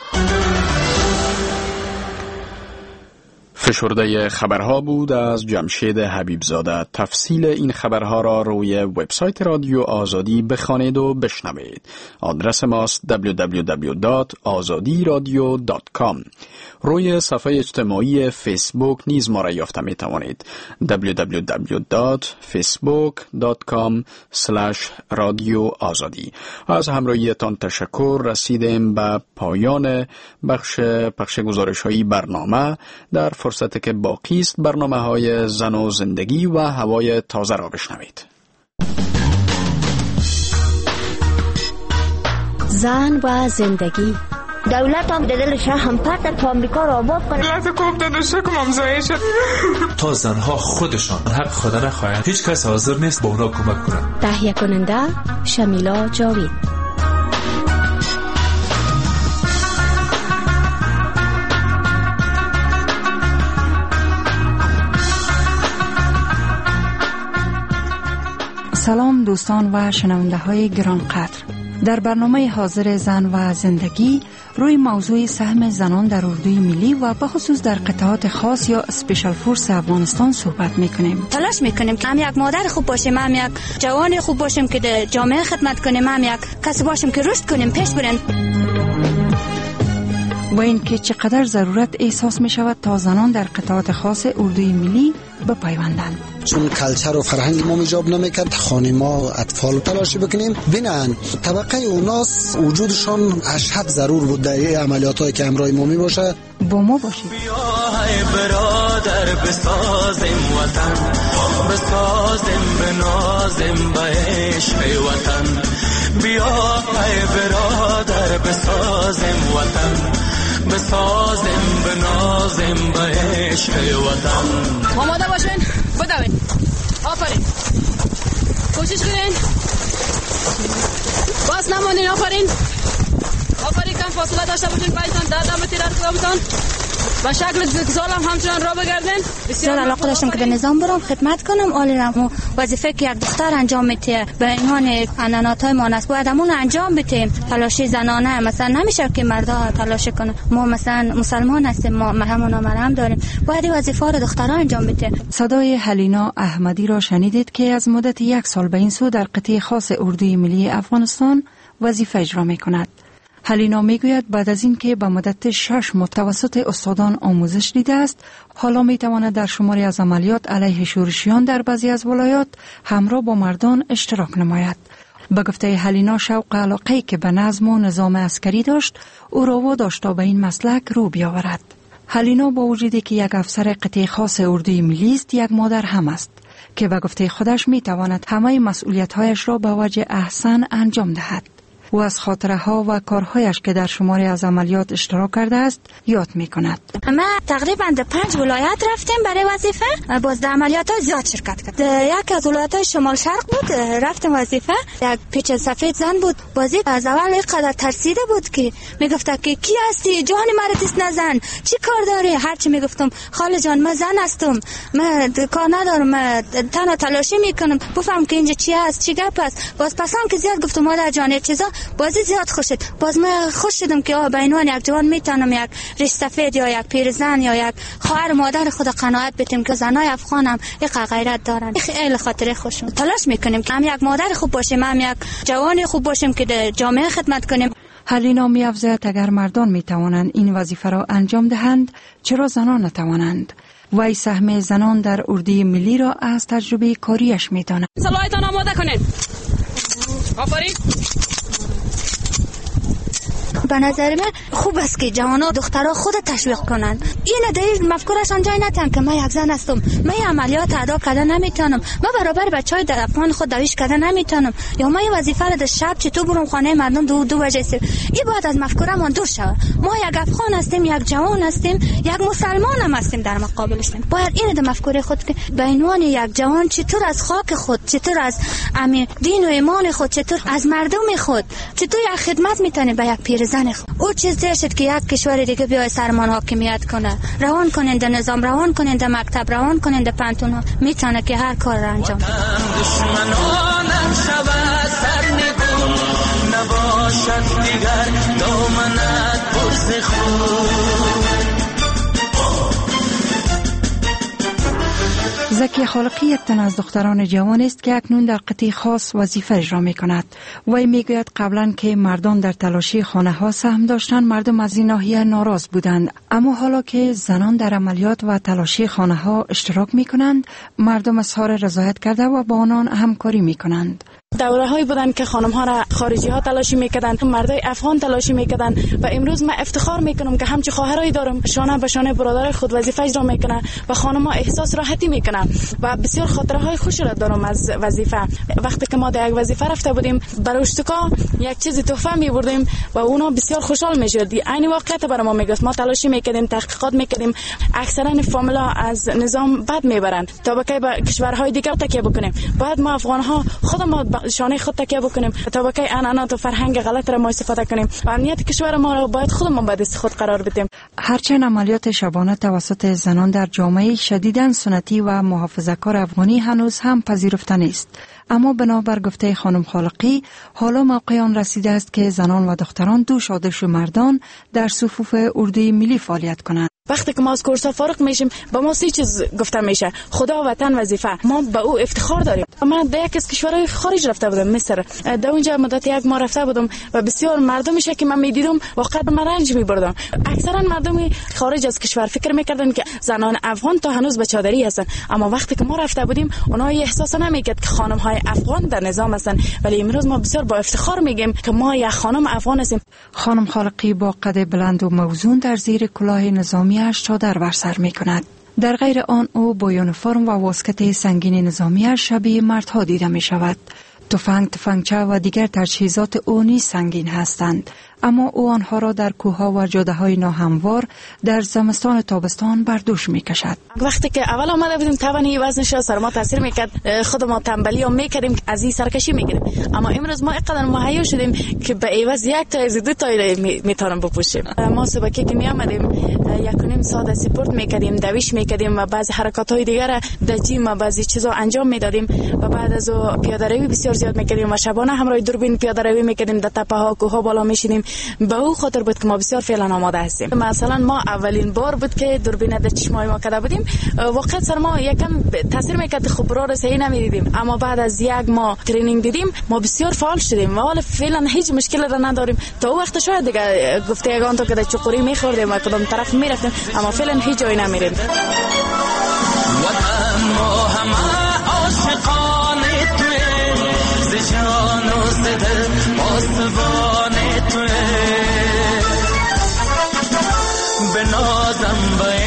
فشرده خبرها بود از جمشید حبیبزاده. تفصیل این خبرها را روی وبسایت رادیو آزادی بخوانید و بشنوید. آدرس ماست دبلیو دبلیو دبلیو دات آزادی رادیو دات کام. روی صفحه اجتماعی فیسبوک نیز ما را یافته می توانید. دبلیو دبلیو دبلیو دات فیسبوک دات کام اسلش رادیو آزادی. از همراهیتان تشکر. رسیدیم به پایان بخش پخش گزارش‌های برنامه. در فرصتی که باقی است برنامه‌های زن و زندگی و هوای تازه را بشنوید. زن و زندگی. دولت هم در دل شهر هم پرت که آمریکا را آباد کنه. لحظه کوب داده شکم امضایی شد. تا زنها خودشان حق خود نخواهند هیچ کس حاضر نیست با اونا کمک کنند. تهیه کننده شمیلا جاوید. سلام دوستان و شنونده های گرانقدر. در برنامه حاضر زن و زندگی روی موضوع سهم زنان در اردوی ملی و به خصوص در قطعات خاص یا اسپیشال فورس افغانستان صحبت میکنیم. تلاش میکنیم که هم یک مادر خوب باشیم، هم یک جوان خوب باشیم که در جامعه خدمت کنیم، هم یک کسی باشیم که رشد کنیم، پیش بریم. و اینکه چقدر ضرورت احساس می شود تا زنان در قطعات خاص اردوی ملی بپیوندند. چون کلچر و فرهنگ ما ایجاب نمیکرد خانما اطفال تلاش بکنیم بینن طبقه اوناس وجودشان اشد ضرور بود در این عملیاتایی که همراه ما می باشه. با ما باشید. بیا ای برادر بسازیم وطن، بسازیم بنازیم به عشق وطن. بیا ای برادر بسازیم وطن، بسازیم بنازیم به عشق وطن. آماده باشین، بدوین. آفرین. کوشش کنین. باز نمونین. آفرین. آفرین. کم فاصله داشته باشین. پایتان دادم تیرار کنم. با شکل زگزال هم همچنان را بگردین. بسیار علاقه داشتم که به نظام برام خدمت کنم. آلی رم وظیفه که یک دختر انجام میده به اینهان انانات های ما نست باید همون انجام بدیم. تلاشی زنانه مثلا نمیشه که مردا تلاش کنن. ما مثلا مسلمان هستیم، ما مرهم و نامرهم داریم، باید وظیفه رو دخترها انجام بده. صدای هلینا احمدی را شنیدید که از مدت یک سال به این سو در قطعه خاص اردوی ملی افغانستان وظیفه اجرا میکند. هلینا میگوید بعد از این که به مدت شش ماه توسط استادان آموزش دیده است، حالا میتواند در شماری از عملیات علیه شورشیان در بعضی از ولایات همراه با مردان اشتراک نماید. به گفته هلینا شوق علاقه‌ای که به نظم و نظام عسکری داشت او را واداشت تا به این مسلک رو بیاورد. هلینا با وجودی که یک افسر قطعه خاص اردوی ملی است، یک مادر هم است که به گفته خودش میتواند همه مسئولیت‌هایش را به وجه احسن انجام دهد. و از خاطره ها و کارهایش که در شماری از عملیات اشتراک کرده است یاد می کند. ما تقریبا در پنج ولایت رفتیم برای وظیفه، باز در عملیات ها زیاد شرکت کرد. یک از ولایت های شمال شرق بود، رفتم وظیفه، یک پیچ سفید زن بود، بازی از اول اینقدر ترسیده بود که میگفت که کی هستی، جان مرا دست نزن، چی کار داری؟ هرچی میگفتم خاله جان من زن هستم، من کار ندارم، من تنها تلاشی میکنم بفهم که اینجا چی هست، چی گپ است. باز پسام که زیاد گفتم مادر جان چیزا، بازی زیاد خوشید. باز من خوش شدم که آ بینوان یک جوان میتونم یک ریش سفید یا یک پیرزن یا یک خواهر مادر خود قناعت بدیم که زنای افغان هم یک غیرت دارن. خیلی خاطره خوشم. تلاش میکنیم که هم یک مادر خوب باشیم، هم یک جوان خوب باشیم که در جامعه خدمت کنیم. هلینا می افزاید اگر مردان می توانند این وظیفه را انجام دهند چرا زنان نتوانند؟ وی سهم زنان در اردوی ملی را از تجربه کاریش می داند. سلاحتان آماده کنید. آفرین. به نظر من خوب است که جوانا دخترها خود تشویق کنند. این دلیل مفکورشان جای نتن که من یک زن هستم، من عملیات ادا کردن نمیتونم، من برابر بچهای در افغان خود دویش کردن نمیتونم، یا من وظیفه را در شب چطور برم خانه مردم دو دو بجه است. این باید از مفکورمان دور شود. ما یک افغان هستیم، یک جوان هستیم، یک مسلمان هم هستیم در مقابلش. باید این در مفکوره خود که به عنوان یک جوان چطور از خاک خود، چطور از امی دین و ایمان خود، چطور از مردم خود، چطور یک خدمت میتونه به یک پیرزن او چیز نشد که یک کشور دیگه بیای سرمان حاکمیت کنه، روان کننده نظام، روان کننده مکتب، روان کننده پانتون ها، میتونه که هر کار را انجام بده. دشمنانم شود سرنگون، نباشد دیگر دامنت پر خون. زکی خالقی یک تن از دختران جوان است که اکنون در قطعی خاص وظیفه اجرا می کند. وی می گوید قبلا که مردان در تلاشی خانه ها سهم داشتند مردم از این ناحیه ناراض بودند، اما حالا که زنان در عملیات و تلاشی خانه ها اشتراک می کنند مردم اظهار رضایت کرده و با آنان همکاری می کنند. دوره هایی بودن که خانم ها را خارجی ها تلاشی میکردن، مردای افغان تلاشی میکردن و امروز من افتخار میکنم که همچی خواهرایی دارم شانه به شانه برادر خود وظیفه اجرا میکنن و خانم ها احساس راحتی میکنن و بسیار خاطره های خوش را دارم از وظیفه. وقتی که ما در یک وظیفه رفته بودیم برای اشتکا یک چیزی تحفه میبردیم و اونا بسیار خوشحال میشد. عین واقعیت برای ما میگفت. ما تلاشی میکردیم، تحقیقات میکردیم، اکثرا فامیلا از نظام بد میبرند تا بقیه به کشورهای دیگر تکیه بکنیم. بعد ما افغان ها خود ما شانه خود تکیه بکنیم تا بقیه عنعنات و فرهنگ غلط را ما استفاده کنیم و امنیت کشور ما را باید خودمون به دست خود قرار بدیم. هرچند عملیات شبانه توسط زنان در جامعه شدیداً سنتی و محافظه‌کار افغانی هنوز هم پذیرفته نیست، اما بنابر گفته خانم خالقی حالا موقع آن رسیده است که زنان و دختران دوش آدرش مردان در صفوف اردوی ملی فعالیت کنند. وقتی که ما از کورس فارغ میشیم با ما سه چیز گفته میشه: خدا، وطن، وظیفه. ما به او افتخار داریم. من در یک از کشورهای خارج رفته بودم، مصر. در اونجا مدت یک ماه رفته بودم و بسیار مردمش که من میدیدم واقعا من رنج میبردم. اکثرا مردم خارج از کشور فکر میکردن که زنان افغان تا هنوز به چادری هستن، اما وقتی که ما رفته بودیم اونها احساس نمیکرد که خانم های افغان در نظام هستن، ولی امروز ما بسیار با افتخار میگیم که ما یک خانم افغان هستیم. خانم خالقی با قد بلند و موزون در زیر کلاه نظامی چادر بر سر می کند. در غیر آن او با یونیفرم و واسکت سنگین نظامی شبیه مردها دیده می شود. تفنگ، تفنگچه و دیگر تجهیزات او نیز سنگین هستند، اما او آنها را در کوهها و جاده‌های ناهموار در زمستان و تابستان بر دوش می‌کشد. وقتی که اول آمده بودیم توانی وزنش سر ما تاثیر می‌کرد، خود ما تنبلی هم می‌کردیم، از این سرکشی می‌گیریم، اما امروز ما اینقدر مهیا شدیم که به عوض یک تا از دو تا می‌تونیم بپوشیم. ما صبح که می‌آمدیم یک و نیم ساعت سپورت می‌کردیم، دویش می‌کردیم و بعضی حرکات‌های دیگر در جیم و بعضی چیزا انجام می‌دادیم و بعد از او پیاده‌روی بسیار زیاد می‌کردیم و شبانه همراه دوربین پیاده‌روی می‌کردیم، در تپه‌ها کوه‌ها بالا می‌شینیم. به او خاطر بود که ما بسیار فعلا آماده هستیم. مثلا ما اولین بار بود که دوربین در چشمای ما کرده بودیم، واقعا سر ما یکم تاثیر میکرد، خب را صحیح نمیدیدیم، اما بعد از یک ماه ترینینگ دیدیم ما بسیار فعال شدیم و حالا فعلا هیچ مشکلی را نداریم. تا اون وقت شاید دیگه گفته یگان تا که در چقوری میخوردیم و کدام طرف میرفتیم، اما فعلا هیچ جایی نمیریم. وطن ما همه عاشقان توی، ز جان و ز دل پاسبان توی، به نازم باید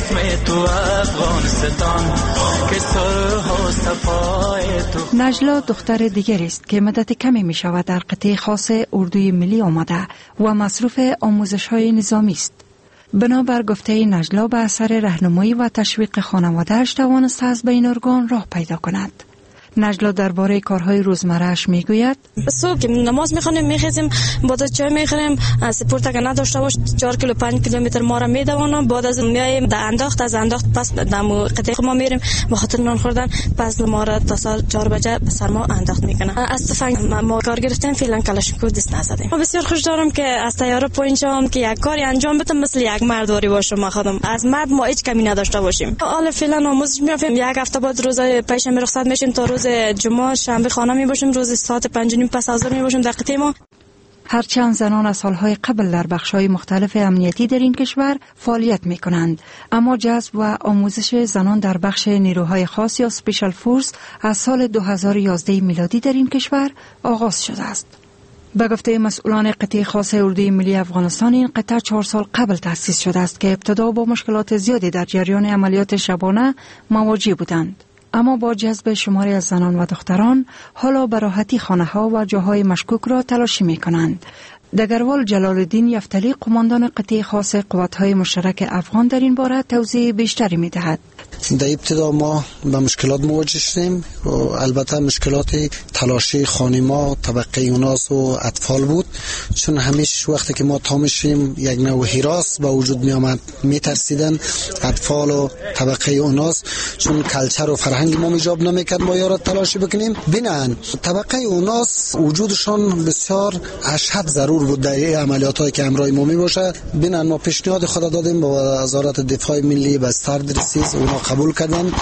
اسم تو افغانستان که سرح و صفای تو. نجلا دختر دیگری است که مدت کمی می شود در قطعه خاص اردوی ملی آمده و مصروف آموزش های نظامی است. بنابر گفته نجلا به اثر راهنمایی و تشویق خانواده‌اش توانسته از بین ارگان راه پیدا کند. نجلا درباره کارهای روزمره‌اش میگوید: صبح که نماز میخوانیم میخیزیم، بعد از چای میخوریم، سپورت اگر نداشته باش چهار کیلو پنج کیلومتر ما را میدوانم، بعد از میایم در انداخت، از انداخت پس دم قطعه ما میریم به خاطر نان خوردن، پس ما را تا سال چهار بجه سرما انداخت میکنه. از تفنگ ما کار گرفتیم، فعلا کلاشینکوف دست نزدیم. ما بسیار خوش دارم که از تیاره پایین شوم که یک کاری انجام بدم مثل یک مردواری باشم. ما خودم از مرد ما هیچ کمی نداشته باشیم. حالا فعلا آموزش میرفتیم، یک هفته بعد روزای پیشم رخصت میشیم تا روز جمعه شنبه خانه می باشیم، روز ساعت پنج و نیم پس حاضر می باشیم در قطعه ما. هرچند زنان از سالهای قبل در بخش‌های مختلف امنیتی در این کشور فعالیت می کنند، اما جذب و آموزش زنان در بخش نیروهای خاص یا سپیشال فورس از سال دو هزار و یازده میلادی در این کشور آغاز شده است. به گفته مسئولان قطعه خاص اردوی ملی افغانستان، این قطعه چهار سال قبل تأسیس شده است که ابتدا با مشکلات زیادی در جریان عملیات شبانه مواجه بودند. اما با جذب شماری از زنان و دختران، حالا به راحتی خانه ها و جاهای مشکوک را تلاشی می کنند. دگروال جلال الدین یفتلی، قماندان قطعه خاص قوات‌های مشترک افغان، در این باره توضیح بیشتری می دهد. در ابتدا ما به مشکلات مواجه شدیم و البته مشکلات تلاشی خانما، طبقه اوناس و اطفال بود، چون همیشه وقتی که ما تا میشیم یک نوع هراس به وجود می آمد، می ترسیدن اطفال و طبقه اوناس، چون کلچر و فرهنگ ما ایجاب نمیکرد ما یارا تلاشی بکنیم. بینن طبقه اوناس وجودشان بسیار اشد ضرور بود در عملیاتایی که امرای ما می باشه. بینن ما پیشنهاد خود دادیم با وزارت دفاع ملی، به سرد رسیز اونا قبول کردن،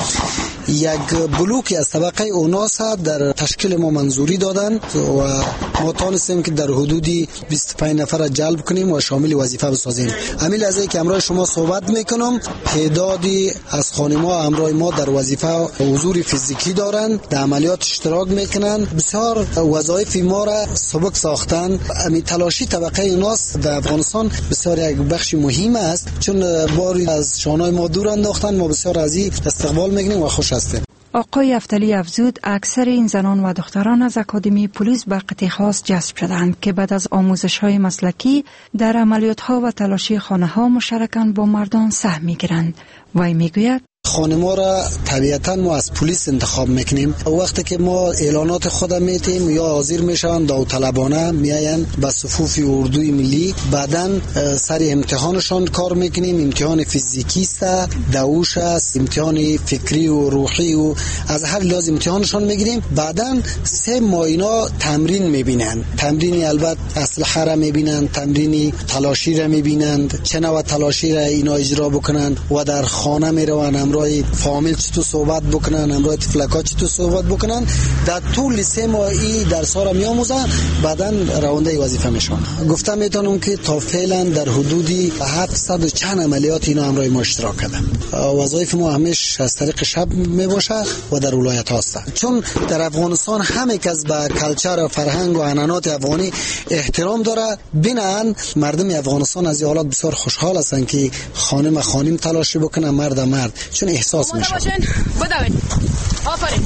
یک بلوکی از طبقه اوناس در تشکیل ما منظوری دادن و ما تانستیم که در حدودی بیست و پنج نفر را جلب کنیم و شامل وظیفه بسازیم. امیل از اینکه امروز شما صحبت میکنم، تعدادی از خانم‌ها امروز ما در وظیفه حضور فیزیکی دارند، در عملیات اشتراک میکنن، بسیار وظایف ما را سبک ساختن. امی تلاشی طبقه اوناس در افغانستان بسیار یک بخش مهم است، چون باری از شانهای ما دور انداختن، ما بسیار از این استقبال میکنیم و خوش هستیم. آقای یفتلی افزود اکثر این زنان و دختران از اکادمی پلیس به قطعه خاص جذب شدند که بعد از آموزش‌های مسلکی در عملیات‌ها و تلاشی خانه‌ها مشترکاً با مردان سهم می‌گیرند. وی میگوید: خانما را طبیعتا ما از پلیس انتخاب میکنیم. وقتی که ما اعلانات خود میتیم یا حاضر میشوند داوطلبانه میاین به صفوف اردوی ملی، بعداً سر امتحانشان کار میکنیم. امتحان فیزیکی است، دوش است، امتحان فکری و روحی و از هر لحاظ امتحانشان میگیریم. بعداً سه ماه اینا تمرین میبینن، تمرینی البته اسلحه را میبینن، تمرینی تلاشی را میبینند، چه نوع تلاشی را اینا اجرا بکنن و در خانه میروند امروز فامیل چطور صحبت بکنن، امروز فلکا چطور صحبت بکنن. در طول سه ماهی درس‌ها را می‌آموزن، بعداً رونده وظیفه میشن. گفتم میتونم که تا فعلا در حدودی هفتصد و چند عملیات اینا امروز ما اشتراک کردن. وظایف ما همیشه از طریق شب میباشه و در ولایت هست، چون در افغانستان همه کس به کلچر و فرهنگ و عنعنات افغانی احترام داره. بینن مردم افغانستان از این حالات بسیار خوشحال هستند که خانم خانم تلاشی بکنه، مرد مرد، چون احساس میشه. بدوین. آفرین.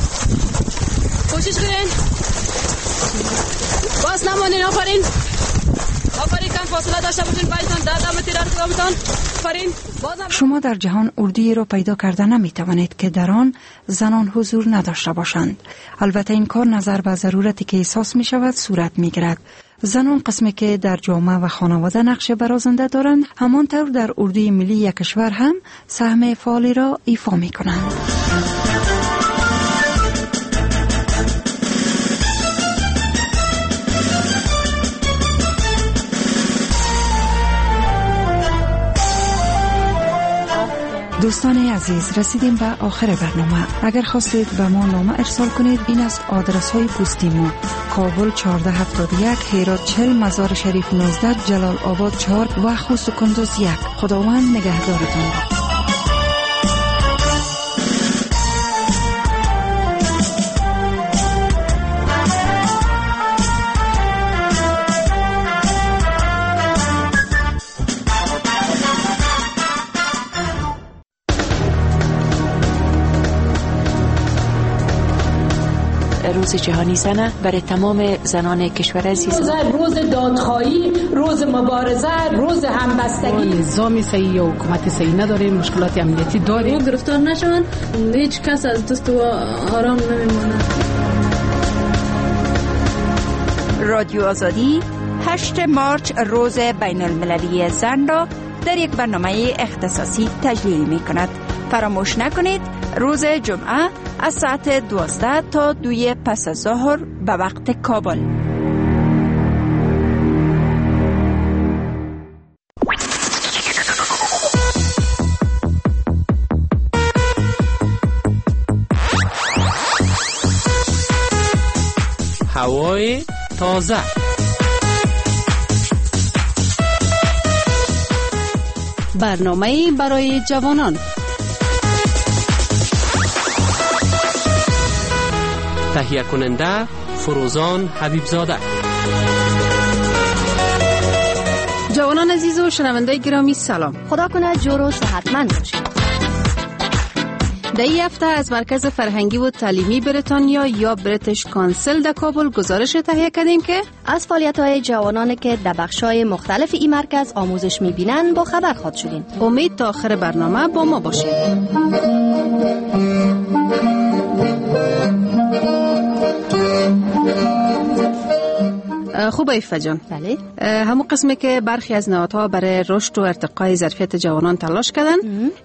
کوشش کنین. باز نمونین. آفرین. آفرین، کم فاصله داشته باشین، بایستان در دم تیر ارتقامتان. آفرین. شما در جهان اردویی را پیدا کرده نمی توانید که در آن زنان حضور نداشته باشند. البته این کار نظر به ضرورتی که احساس می شود صورت می گیرد. زنان قسمی که در جامعه و خانواده نقش برازنده دارند، همانطور در اردوی ملی یک کشور هم سهم فعالی را ایفا می کنند. دوستان عزیز، رسیدیم به آخر برنامه. اگر خواستید به ما نامه ارسال کنید، این است آدرس های پستی ما: کابل چهارده هفتاد و یک، هرات چهل، مزار شریف نوزده، جلال آباد چهار و خوست و کندوز یک. خداوند نگهدارتان باشد. روز جهانی زنه برای تمام زنان کشور عزیز. روز دادخواهی، روز مبارزه، روز همبستگی. نظام صحیح یا حکومت صحیح نداریم، مشکلات امنیتی داریم. گرفتار نشون هیچ کس از دست و آرام نمیمونه. رادیو آزادی هشت مارچ روز بین المللی زن را در یک برنامه اختصاصی تجلیل می کند. فراموش نکنید روز جمعه از ساعت دوازده تا دوی پس از ظهر به وقت کابل. هوای تازه، برنامه برای جوانان، تهیه کننده فروزان حبیبزاده. جوانان عزیز و شنونده گرامی سلام. خدا کنه جور و صحتمند باشید. در این هفته از مرکز فرهنگی و تعلیمی بریتانیا یا بریتیش کانسل در کابل گزارش تهیه کردیم که از فعالیت‌های جوانان که در بخش‌های مختلف این مرکز آموزش می‌بینن با خبر خواهد شدیم. امید تا آخر برنامه با ما باشید. خوب ایفا جان. بله. همون قسمی که برخی از نهادها برای رشد و ارتقای ظرفیت جوانان تلاش کردن،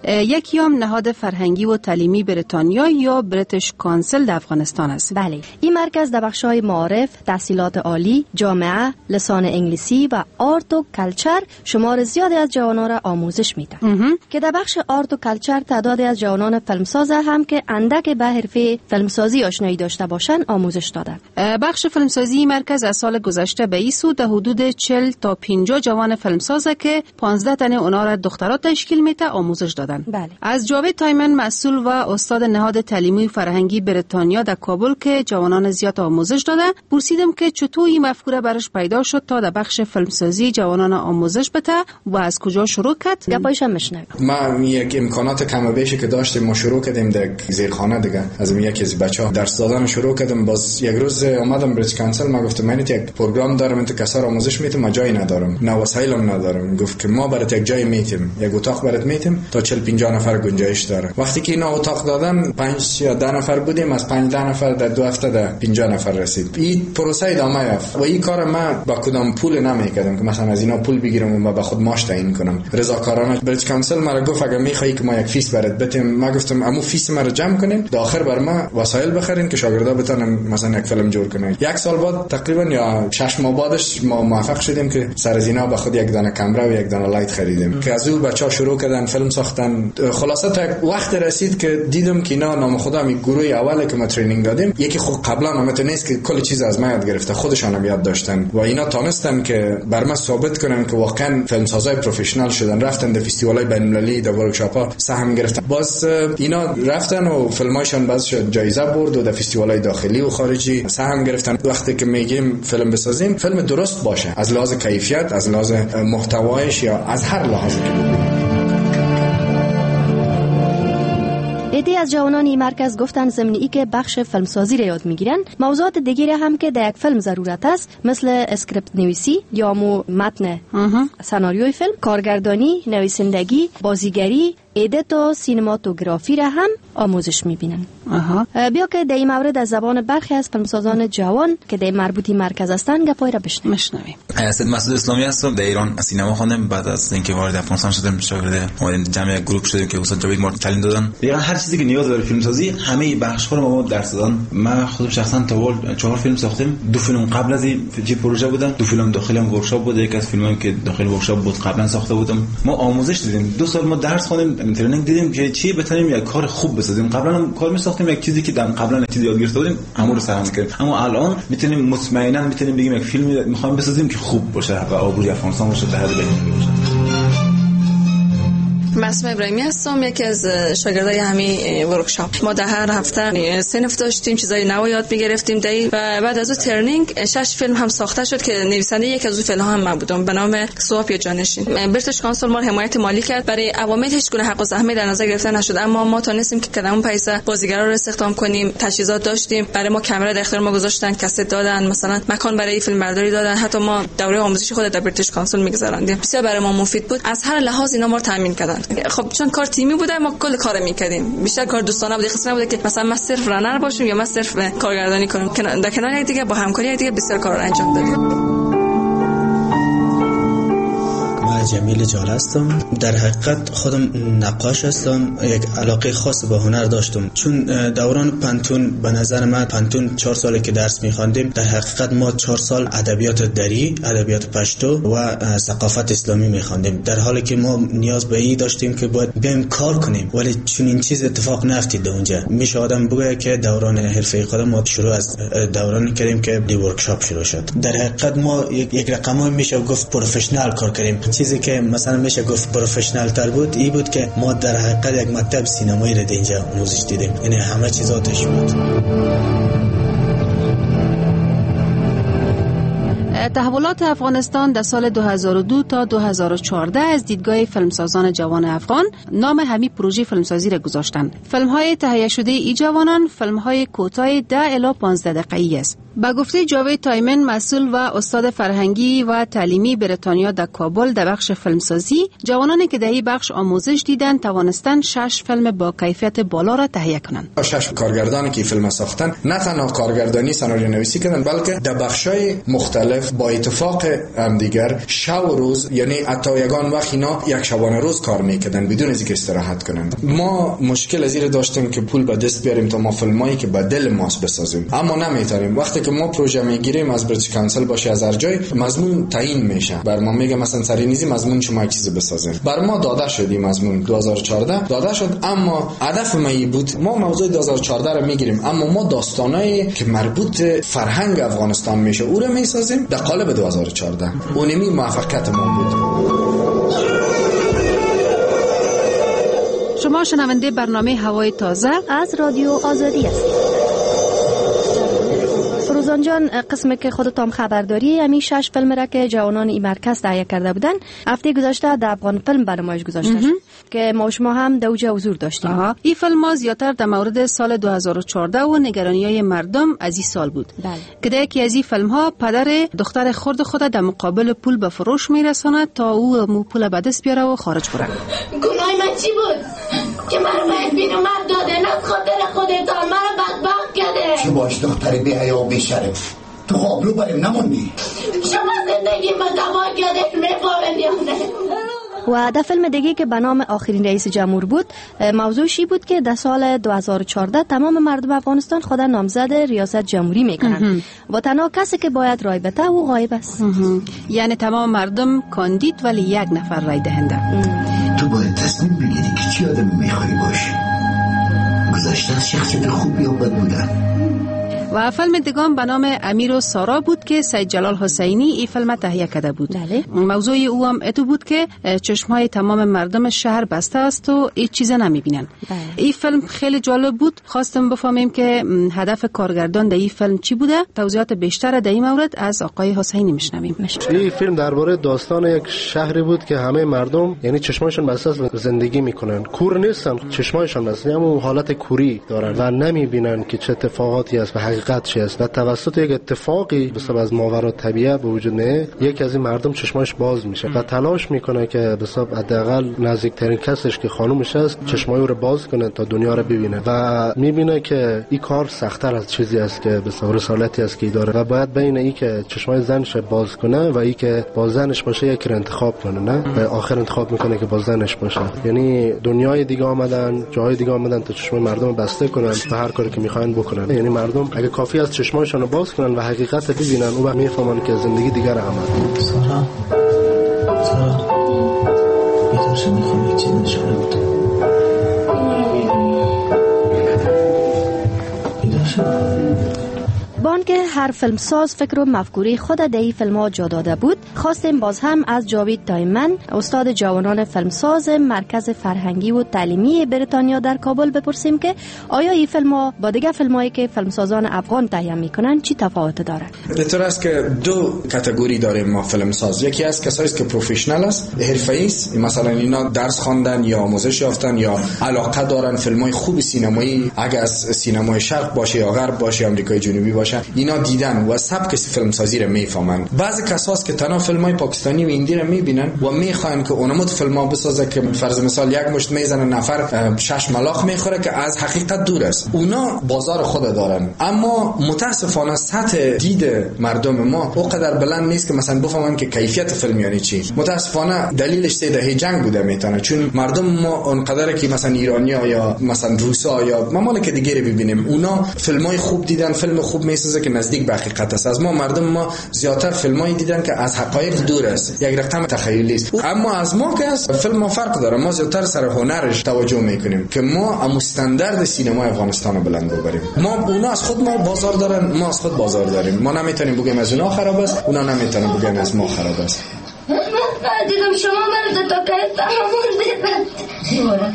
یکی هم نهاد فرهنگی و تعلیمی بریتانیا یا بریتیش کانسل در افغانستان است. بله. این مرکز در بخش‌های معارف، تحصیلات عالی، جامعه، لسان انگلیسی و آرت و کلچر شمار زیادی از جوانان را آموزش میده. که در بخش آرت و کلچر تعدادی از جوانان فیلمساز هم که اندک به حرفه فیلمسازی آشنایی داشته باشند آموزش داده. بخش فیلمسازی مرکز از سال گذشته به این سو در حدود چهل تا پنجاه جوان فیلمسازه که پانزده تن اونا را دخترات تشکیل میده آموزش دادن. بله. از جاوید تایمن مسئول و استاد نهاد تعلیمی و فرهنگی بریتانیا در کابل که جوانان زیاد آموزش داده پرسیدم که چطور این مفکوره برش پیدا شد تا در بخش فیلمسازی جوانان آموزش بده و از کجا شروع کرد. گپایش هم میشنویم. ما یک امکانات کم و بیشی که داشتیم ما شروع کردیم در زیرخانه دیگه. از یکی از بچه‌ها درس دادن شروع کردم. باز یک روز اومدم بریتیش کانسل ما گفتم من یک پروگرام دارم تو کسا آموزش میتم ما جایی ندارم نه وسایلم ندارم. گفت که ما برات یک جای میتیم یک اتاق برات میتیم تا چهل پنجاه نفر گنجایش داره. وقتی که اینا اتاق دادن پنج یا ده نفر بودیم از پنج ده نفر در دو هفته در پنجاه نفر رسید. این پروسه ادامه یافت و این کار ما با کدام پول نمیکردم که مثلا از اینا پول بگیرم و با خود ماش تعیین کنم. رضاکارانه بریتیش کانسل مرا گفت اگه میخوای که ما یک فیس برات بدیم. ما گفتم امو فیس ما رو جمع کنین تا آخر بر ما وسایل بخرین که شاگردا بتونن مثلا یک فیلم جور کنن. یک سال بعد تقریبا یا شش ماه بعدش ما موفق شدیم که سر از اینا به خود یک دانه کامرا و یک دانه لایت خریدیم ام. که از اون بچه‌ها شروع کردن فیلم ساختن. خلاصه تا یک وقت رسید که دیدم که اینا نام خدا می گروه اوله که ما ترینینگ دادیم یکی خود قبلا همت نیست که کل چیز از ما یاد گرفته خودشان هم یاد داشتن و اینا تونستن که بر ما ثابت کنن که واقعا فیلمسازای پروفشنال شدن. رفتن در فستیوالای بین‌المللی در ورکشاپ‌ها سهم گرفتن. باز اینا رفتن و فیلماشون باز شد جایزه برد و در فستیوالای داخلی و خارجی سهم گرفتن. وقتی که میگیم فیلم بسازیم فیلم درست باشه از لحاظ کیفیت از لحاظ محتوایش یا از هر لحاظی که عده‌ای از جوانان این مرکز گفتن ضمن که بخش فیلمسازی را یاد میگیرن موضوعات دیگری هم که در یک فیلم ضرورت است مثل اسکریپت نویسی یا مو متن سناریوی فیلم، کارگردانی، نویسندگی، بازیگری، ایدیت و سینماتوگرافی را هم آموزش میبینن. بیا که در این مورد از زبان برخی از فیلمسازان جوان که در مربوطی مرکز هستند گپای را بشنویم. اسد مسعود اسلامی هستم. در ایران سینما خواندم. بعد از اینکه وارد افغانستان شدم شاگرد اومدیم جمع گروپ شدیم که استاد جاوید ما تعلیم دادن. دیگه هر چیزی که نیاز داره فیلمسازی همه بخش‌ها رو ما درس دادن. من خودم شخصا تا چهار فیلم ساختم. دو فیلم قبل از این چه پروژه بودن. دو فیلم داخل ورکشاپ بود. یک از فیلمایی که داخل ورکشاپ بود قبلا ساخته بودم. ما آموزش دیدیم. دو سال ما درس خوندیم ترینینگ دیدیم که چی بتونیم یک کار خوب بسازیم. قبلا هم کار می‌ساختیم یک چیزی که دم قبلا چیزی یاد گرفته بودیم همون رو سهم کردیم. اما الان میتونیم مطمئنا میتونیم بگیم یک فیلم می‌خوایم بسازیم که خوب باشه و آبروی افغانستان باشه در حد بین باشه. معصومه ابراهیمی هستم، یکی از شاگردای همین ورکشاپ. ما در هر هفته صنف داشتیم، چیزای نو یاد می‌گرفتیم دی و بعد از اون ترنینگ شش فیلم هم ساخته شد که نویسنده یک از اون فیلم‌ها هم من بودم به نام سواب یا جانشین. بریتیش کانسل ما حمایت مالی کرد، برای عوامل هیچ گونه حق و زحمت در نظر گرفته نشد، اما ما تونستیم که کدام پیسه بازیگرا رو استخدام کنیم، تجهیزات داشتیم، برای ما کامera در اختیار ما گذاشتن، کاست دادن، مثلا مکان برای فیلم برداری دادن، حتی ما دوره آموزشی خود در بریتیش کانسل می‌گذراندیم. بسیار برای ما مفید بود، از هر لحاظ اینا ما رو تامین کردن. خب چون کار تیمی بوده ما کل کار می‌کردیم، بیشتر کار دوستانه بود، خاصه نبود که مثلا ما صرف رانر باشیم یا ما صرف کارگردانی کنیم، در کنار یک دیگه با همکاری یک دیگه بسیار کار انجام دادیم. جمیل جال هستم. در حقیقت خودم نقاش هستم. یک علاقه خاص به هنر داشتم، چون دوران پانتون به نظر من پانتون چهار ساله که درس می‌خواندیم، در حقیقت ما چهار سال ادبیات دری، ادبیات پشتو و ثقافت اسلامی می‌خواندیم، در حالی که ما نیاز به این داشتیم که باید بیایم کار کنیم، ولی چون این چیز اتفاق نیفتید اونجا. میشه آدم بگه که دوران حرفه خودم ما شروع از دورانی کردیم که دی ورکشاپ شروع شد. در حقیقت ما یک, یک رقمی میشه گفت پروفشنال کار کردیم. چیزی که مثلا میشه گفت پروفشنال تر بود این بود که ما در حقیقت یک مکتب سینمایی رو اینجا آموزش دیدیم، یعنی همه چیزا توش بود. تحولات افغانستان در سال دو هزار و دو تا دو هزار و چهارده از دیدگاه فیلمسازان جوان افغان نام همین پروژه فیلمسازی را گذاشتند. فیلم‌های تهیه شده ای جوانان فیلم‌های کوتاه ده الی پانزده دقیقه‌ای است. با گفته جاوید تایمن، مسئول و استاد فرهنگی و تعلیمی بریتانیا در کابل در بخش فیلمسازی، جوانانی که در این بخش آموزش دیدند توانستند شش فیلم با کیفیت بالا را تهیه کنند. شش کارگردانی که فیلم ساختن نه تنها کارگردانی سناریو نویسی کردن، بلکه در بخش‌های مختلف با اتفاق هم دیگر شب و روز، یعنی حتی یگان وقت اینا یک شبانه روز کار میکردن بدون از اینکه استراحت کنند. ما مشکل از این داشتیم که پول به دست بیاریم تا ما فیلمایی که به دل ماست بسازیم، اما نمیتونیم. وقتی که ما پروژه میگیریم از بریتیش کانسل باشه از هر جای، مضمون تعیین میشه، بر ما میگه مثلا سرینیزی مضمون شما یک چیز بسازیم. بر ما داده شدیم مضمون دو هزار و چهارده داده شد، اما هدف ما این بود ما موضوع دو هزار و چهارده رو میگیریم، اما ما داستانایی که مربوط فرهنگ افغانستان میشه او رو میسازیم در قالب دو هزار و چهارده. اونمی موفقیت ما بود. شما شنونده برنامه هوای تازه از رادیو آزادی هستید. فروزان جان، قسمی که خودتان خبرداری همین شش فیلم را که جوانان این مرکز تهیه کرده بودن هفته گذشته در افغان فیلم برنامه‌اش گذاشته شد که ما شما هم در اوجا حضور داشتیم. آها. این فیلم ها زیادتر در مورد سال دو هزار و چهارده و نگرانی‌های مردم از این سال بود. بله. که در یکی از این فیلم ها پدر دختر خرد خود در مقابل پول به فروش میرساند تا او مو پول به دست بیاره و خارج بره. گناه من چی بود که مرا یک بینو مرد داده، نه خاطر خودتان مرا بدبخت کرده. چه باش دختر بی حیا و بی شرف، تو آبرو بریم نموندی. شما زندگی ما تباه کرده میفهمید یا نه؟ و در فیلم دیگه که به نام آخرین رئیس جمهور بود، موضوعشی بود که در سال دو هزار و چهارده تمام مردم افغانستان خود نامزد ریاست جمهوری میکنن و تنها کسی که باید رای بده او غایب است. یعنی تمام مردم کاندید ولی یک نفر رای دهنده. تو باید تصمیم بگیری که چی آدم میخوای باشی. گذشته از شخصیت خوب یا بد بودن. و فیلم دیگه به نام امیر و سارا بود که سید جلال حسینی این فیلم تهیه کرده بود. بله. موضوع او هم اتو بود که چشمهای تمام مردم شهر بسته است و هیچ چیز نمیبینن. بله. این فیلم خیلی جالب بود. خواستم بفهمیم که هدف کارگردان در این فیلم چی بوده. توضیحات بیشتر در این مورد از آقای حسینی میشنویم. این فیلم درباره داستان یک شهری بود که همه مردم یعنی چشمایشون بسته است زندگی میکنن، کور نیستن، چشمایشون بسته، همون حالت کوری دارن و نمیبینن که چه اتفاقاتی است و حقیقت چی است. و توسط یک اتفاقی بسبب از ماورا طبیعه به وجود میاد، یکی از این مردم چشماش باز میشه و تلاش میکنه که بسبب حداقل نزدیکترین کسش که خانومش است چشمای او رو باز کنه تا دنیا رو ببینه و میبینه که این کار سخت‌تر از چیزی است که بسبب رسالتی است که داره و باید بین این که چشمای زنش باز کنه و این که با زنش باشه یکی رو انتخاب کنه، نه و آخر انتخاب میکنه که با زنش باشه. یعنی دنیای دیگه آمدن، جاهای دیگه آمدن تا چشمای مردم بسته کنن و هر کاری که میخوان بکنن. یعنی مردم اگه کافی از چشمایشون رو باز کنن و حقیقت ببینن او وقت میفهمن که زندگی دیگر همه. سارا سارا بیدارشو میخوام یک چیز نشانه بود. با چنان که هر فیلمساز فکر و مفکوره خود در این فیلم ها جا داده بود، خواستیم باز هم از جاوید تایمن، استاد جوانان فیلمساز مرکز فرهنگی و تعلیمی بریتانیا در کابل بپرسیم که آیا این فیلم ها با دیگه فیلم هایی که فیلمسازان افغان تهیه میکنن چی تفاوت داره؟ به طور است که دو کاتگوری داریم ما فیلمساز. یکی از کسایی که پروفشنال است، حرفه‌ای است، مثلا اینا درس خواندن یا آموزش یافتن یا علاقه دارن فیلم‌های خوب سینمایی، اگه از سینمای شرق باشه یا غرب باشه، آمریکای جنوبی باشه، اینا دیدن و سبک فیلمسازی رو میفهمن. بعضی کساست که تنها فیلم‌های پاکستانی و هندی رو میبینن و میخوان که اونموت فیلم‌ها بسازه که فرض مثال یک مشت میزنه نفر شش ملاخ میخوره که از حقیقت دور است. اونا بازار خود دارن، اما متاسفانه سطح دید مردم ما اونقدر بلند نیست که مثلا بفهمن که کیفیت فیلم یعنی چی. متاسفانه دلیلش سه دهه جنگ بوده میتونه، چون مردم ما اونقدر که مثلا ایرانی‌ها یا مثلا روسا یا ممالک دیگه رو ببینیم، اونا فیلمای خوب دیدن، فیلم خوب میسازه که نزدیک به حقیقت است. از ما مردم ما زیاتر فیلمایی دیدن که از حقایق دور است، یک رقم تخیلی است. اما از ما که است فیلم ما فرق داره، ما زیاتر سر هنرش توجه میکنیم که ما ام استاندارد سینما افغانستان رو بلند ببریم. ما اونا از خود ما بازار دارن، ما از خود بازار داریم. ما نمیتونیم بگیم از اونا خراب است، اونا نمیتونن بگن از ما خراب است. من دیدم شما مرد تا که تمام دیدن دیواره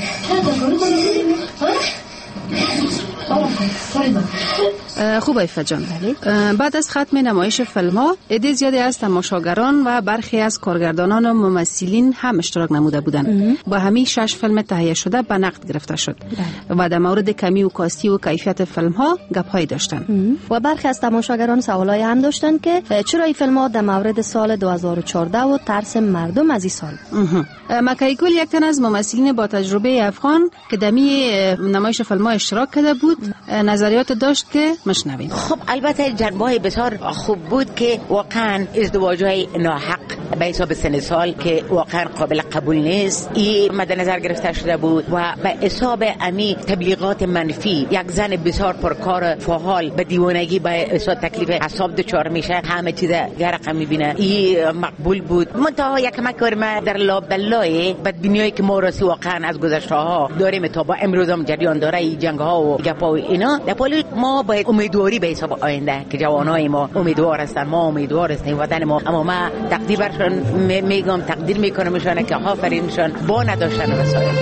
خوب ایفت جان. بعد از ختم نمایش فیلم ها عده زیادی از تماشاگران و برخی از کارگردانان و ممثلین هم اشتراک نموده بودند. با همین شش فیلم تهیه شده به نقد گرفته شد و در مورد کمی و کاستی و کیفیت فیلم ها گپ هایی داشتند. و برخی از تماشاگران سوالای هم داشتند که چرا این فیلم ها در مورد سال دو هزار و چهارده و ترس مردم از این سال. مکای گل یک تن از ممثلین با تجربه افغان که در نمایش فیلم ها اشتراک کرده بود نظریات داشت که مشنویم. خب البته جنبه‌های بسیار خوب بود که واقعا ازدواج‌های ناحق به حساب سن سال که واقعا قابل قبول نیست این مد نظر گرفته شده بود و به حساب امی تبلیغات منفی یک زن بسیار پرکار فعال به دیوانگی به حساب تکلیف اعصاب دچار میشه، همه چیز رقم میبینه، این مقبول بود. منتها یک مکرمه در لاب دلای به دنیایی که ما راست واقعا از گذشته ها داریم تا با امروز هم جریان داره، این جنگ ها و گپا و اینا، در پالی ما باید امیدواری به حساب آینده که جوانای ما امیدوار هستن، ما امیدوار هستیم وطن ما، اما ما تقدیر میگم تقدیر میکنمشان که آفرینشان با نداشتن وسایل.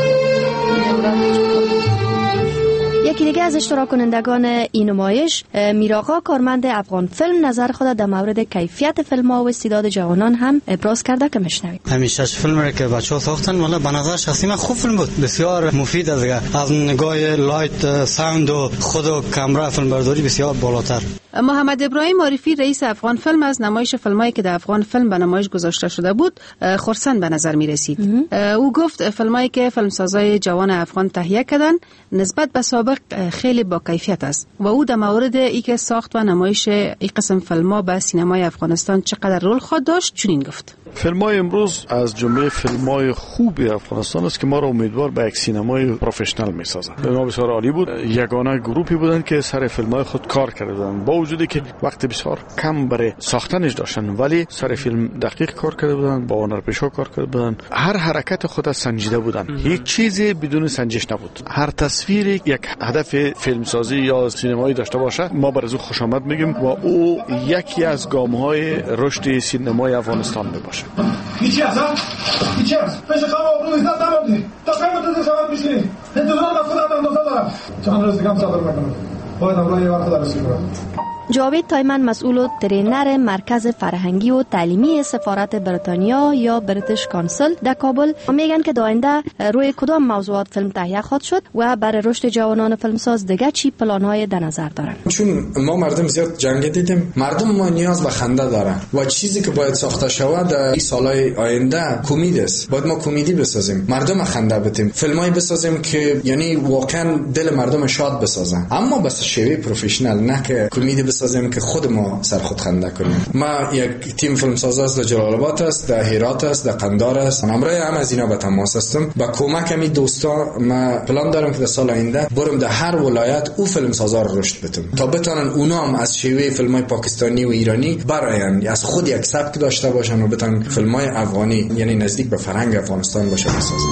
یکی دیگه از اشتراک کنندگان این نمایش میراقا کارمند افغان فیلم نظر خود در مورد کیفیت فیلم ها و استعداد جوانان هم ابراز کرده که میشنویم. همیشه فیلم را که بچه‌ها ساختن والا به نظر شخصی من خوب فیلم بود، بسیار مفید است، از نگاه لایت ساوند و خود و کامera فیلم برداری بسیار بالاتر. محمد ابراهیم عارفی رئیس افغان فیلم از نمایش فیلمایی که در افغان فیلم به نمایش گذاشته شده بود خرسند به نظر می رسید. او گفت فیلمایی که فیلمسازای جوان افغان تهیه کردن نسبت به سابق خیلی با کیفیت است و او در مورد ای که ساخت و نمایش این قسم فیلم‌ها به سینمای افغانستان چقدر رول خواهد داشت چنین گفت. فیلم‌های امروز از جمله فیلم‌های خوب افغانستان است که ما را امیدوار به یک سینمای پروفشنال می‌سازند. فیلم‌ها بسیار عالی بود، یگانه گروهی بودند که سر فیلم‌های خود کار کردند، با وجودی که وقت بسیار کم برای ساختنش داشتن ولی سر فیلم دقیق کار کرده بودند، با هنرپیشه کار کرده بودند، هر حرکت خود سنجیده بودند، هیچ چیزی بدون سنجش نبود. هر تصویری یک هدف فیلمسازی یا سینمایی داشته باشه ما بر از او خوش آمد میگیم و او یکی از گام‌های رشد سینمای افغانستان باشه. هیچی هست؟ هیچی هست؟ پیش خواب آبرو ایزد نماردی تا خیلی تو شود میشینی انتظار از خودت اندازه دارم چند روز دیگه هم صادر میکنم باید امرای وقت درسی برم. جاوید تایمن مسئول و ترینر مرکز فرهنگی و تعلیمی سفارت بریتانیا یا بریتیش کانسل در کابل میگن که آینده روی کدام موضوعات فیلم تهیه خواهد شد و برای رشد جوانان فیلمساز دیگه چی پلان‌های در نظر دارن؟ چون ما مردم زیاد جنگ دیدیم، مردم ما نیاز به خنده دارن و چیزی که باید ساخته شود در این سالهای آینده کمدی است. باید ما کمدی بسازیم، مردم خنده بدیم، فیلمایی بسازیم که یعنی واقعا دل مردم شاد بسازن، اما بس شیوه پروفشنال، نه که کمدی بسازیم که خود ما سر خود خنده کنیم. ما یک تیم فیلمساز است در جلال آباد است، در هرات است، در قندار است. امروز هم از اینا به تماس هستم. با کمک می دوستا ما پلان دارم که در سال آینده برم در هر ولایت او فیلمسازا رو رشد بدم تا بتونن اونا هم از شیوه فیلمای پاکستانی و ایرانی براین از خود یک سبک داشته باشن و بتونن فیلمای افغانی یعنی نزدیک به فرهنگ افغانستان باشه بسازن.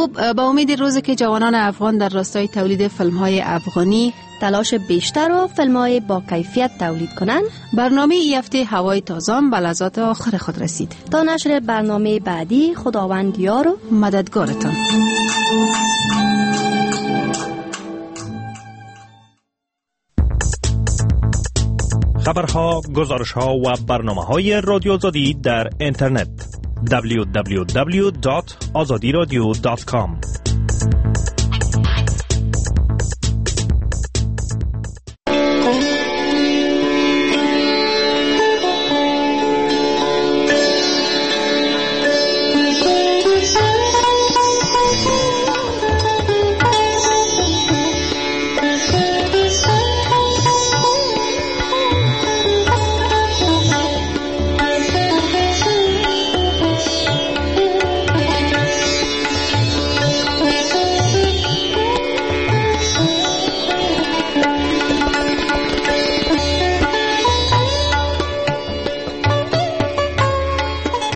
خب با امید روزی که جوانان افغان در راستای تولید فیلم‌های افغانی تلاش بیشتر و فیلم‌های با کیفیت تولید کنند، برنامه ای هفته هوای تازه به لحظات آخر خود رسید. تا نشر برنامه بعدی خداوند یار و مددگارتان. خبرها، گزارش‌ها و برنامه‌های رادیو آزادی در اینترنت دبلیو دبلیو دبلیو دات آزادی رادیو دات کام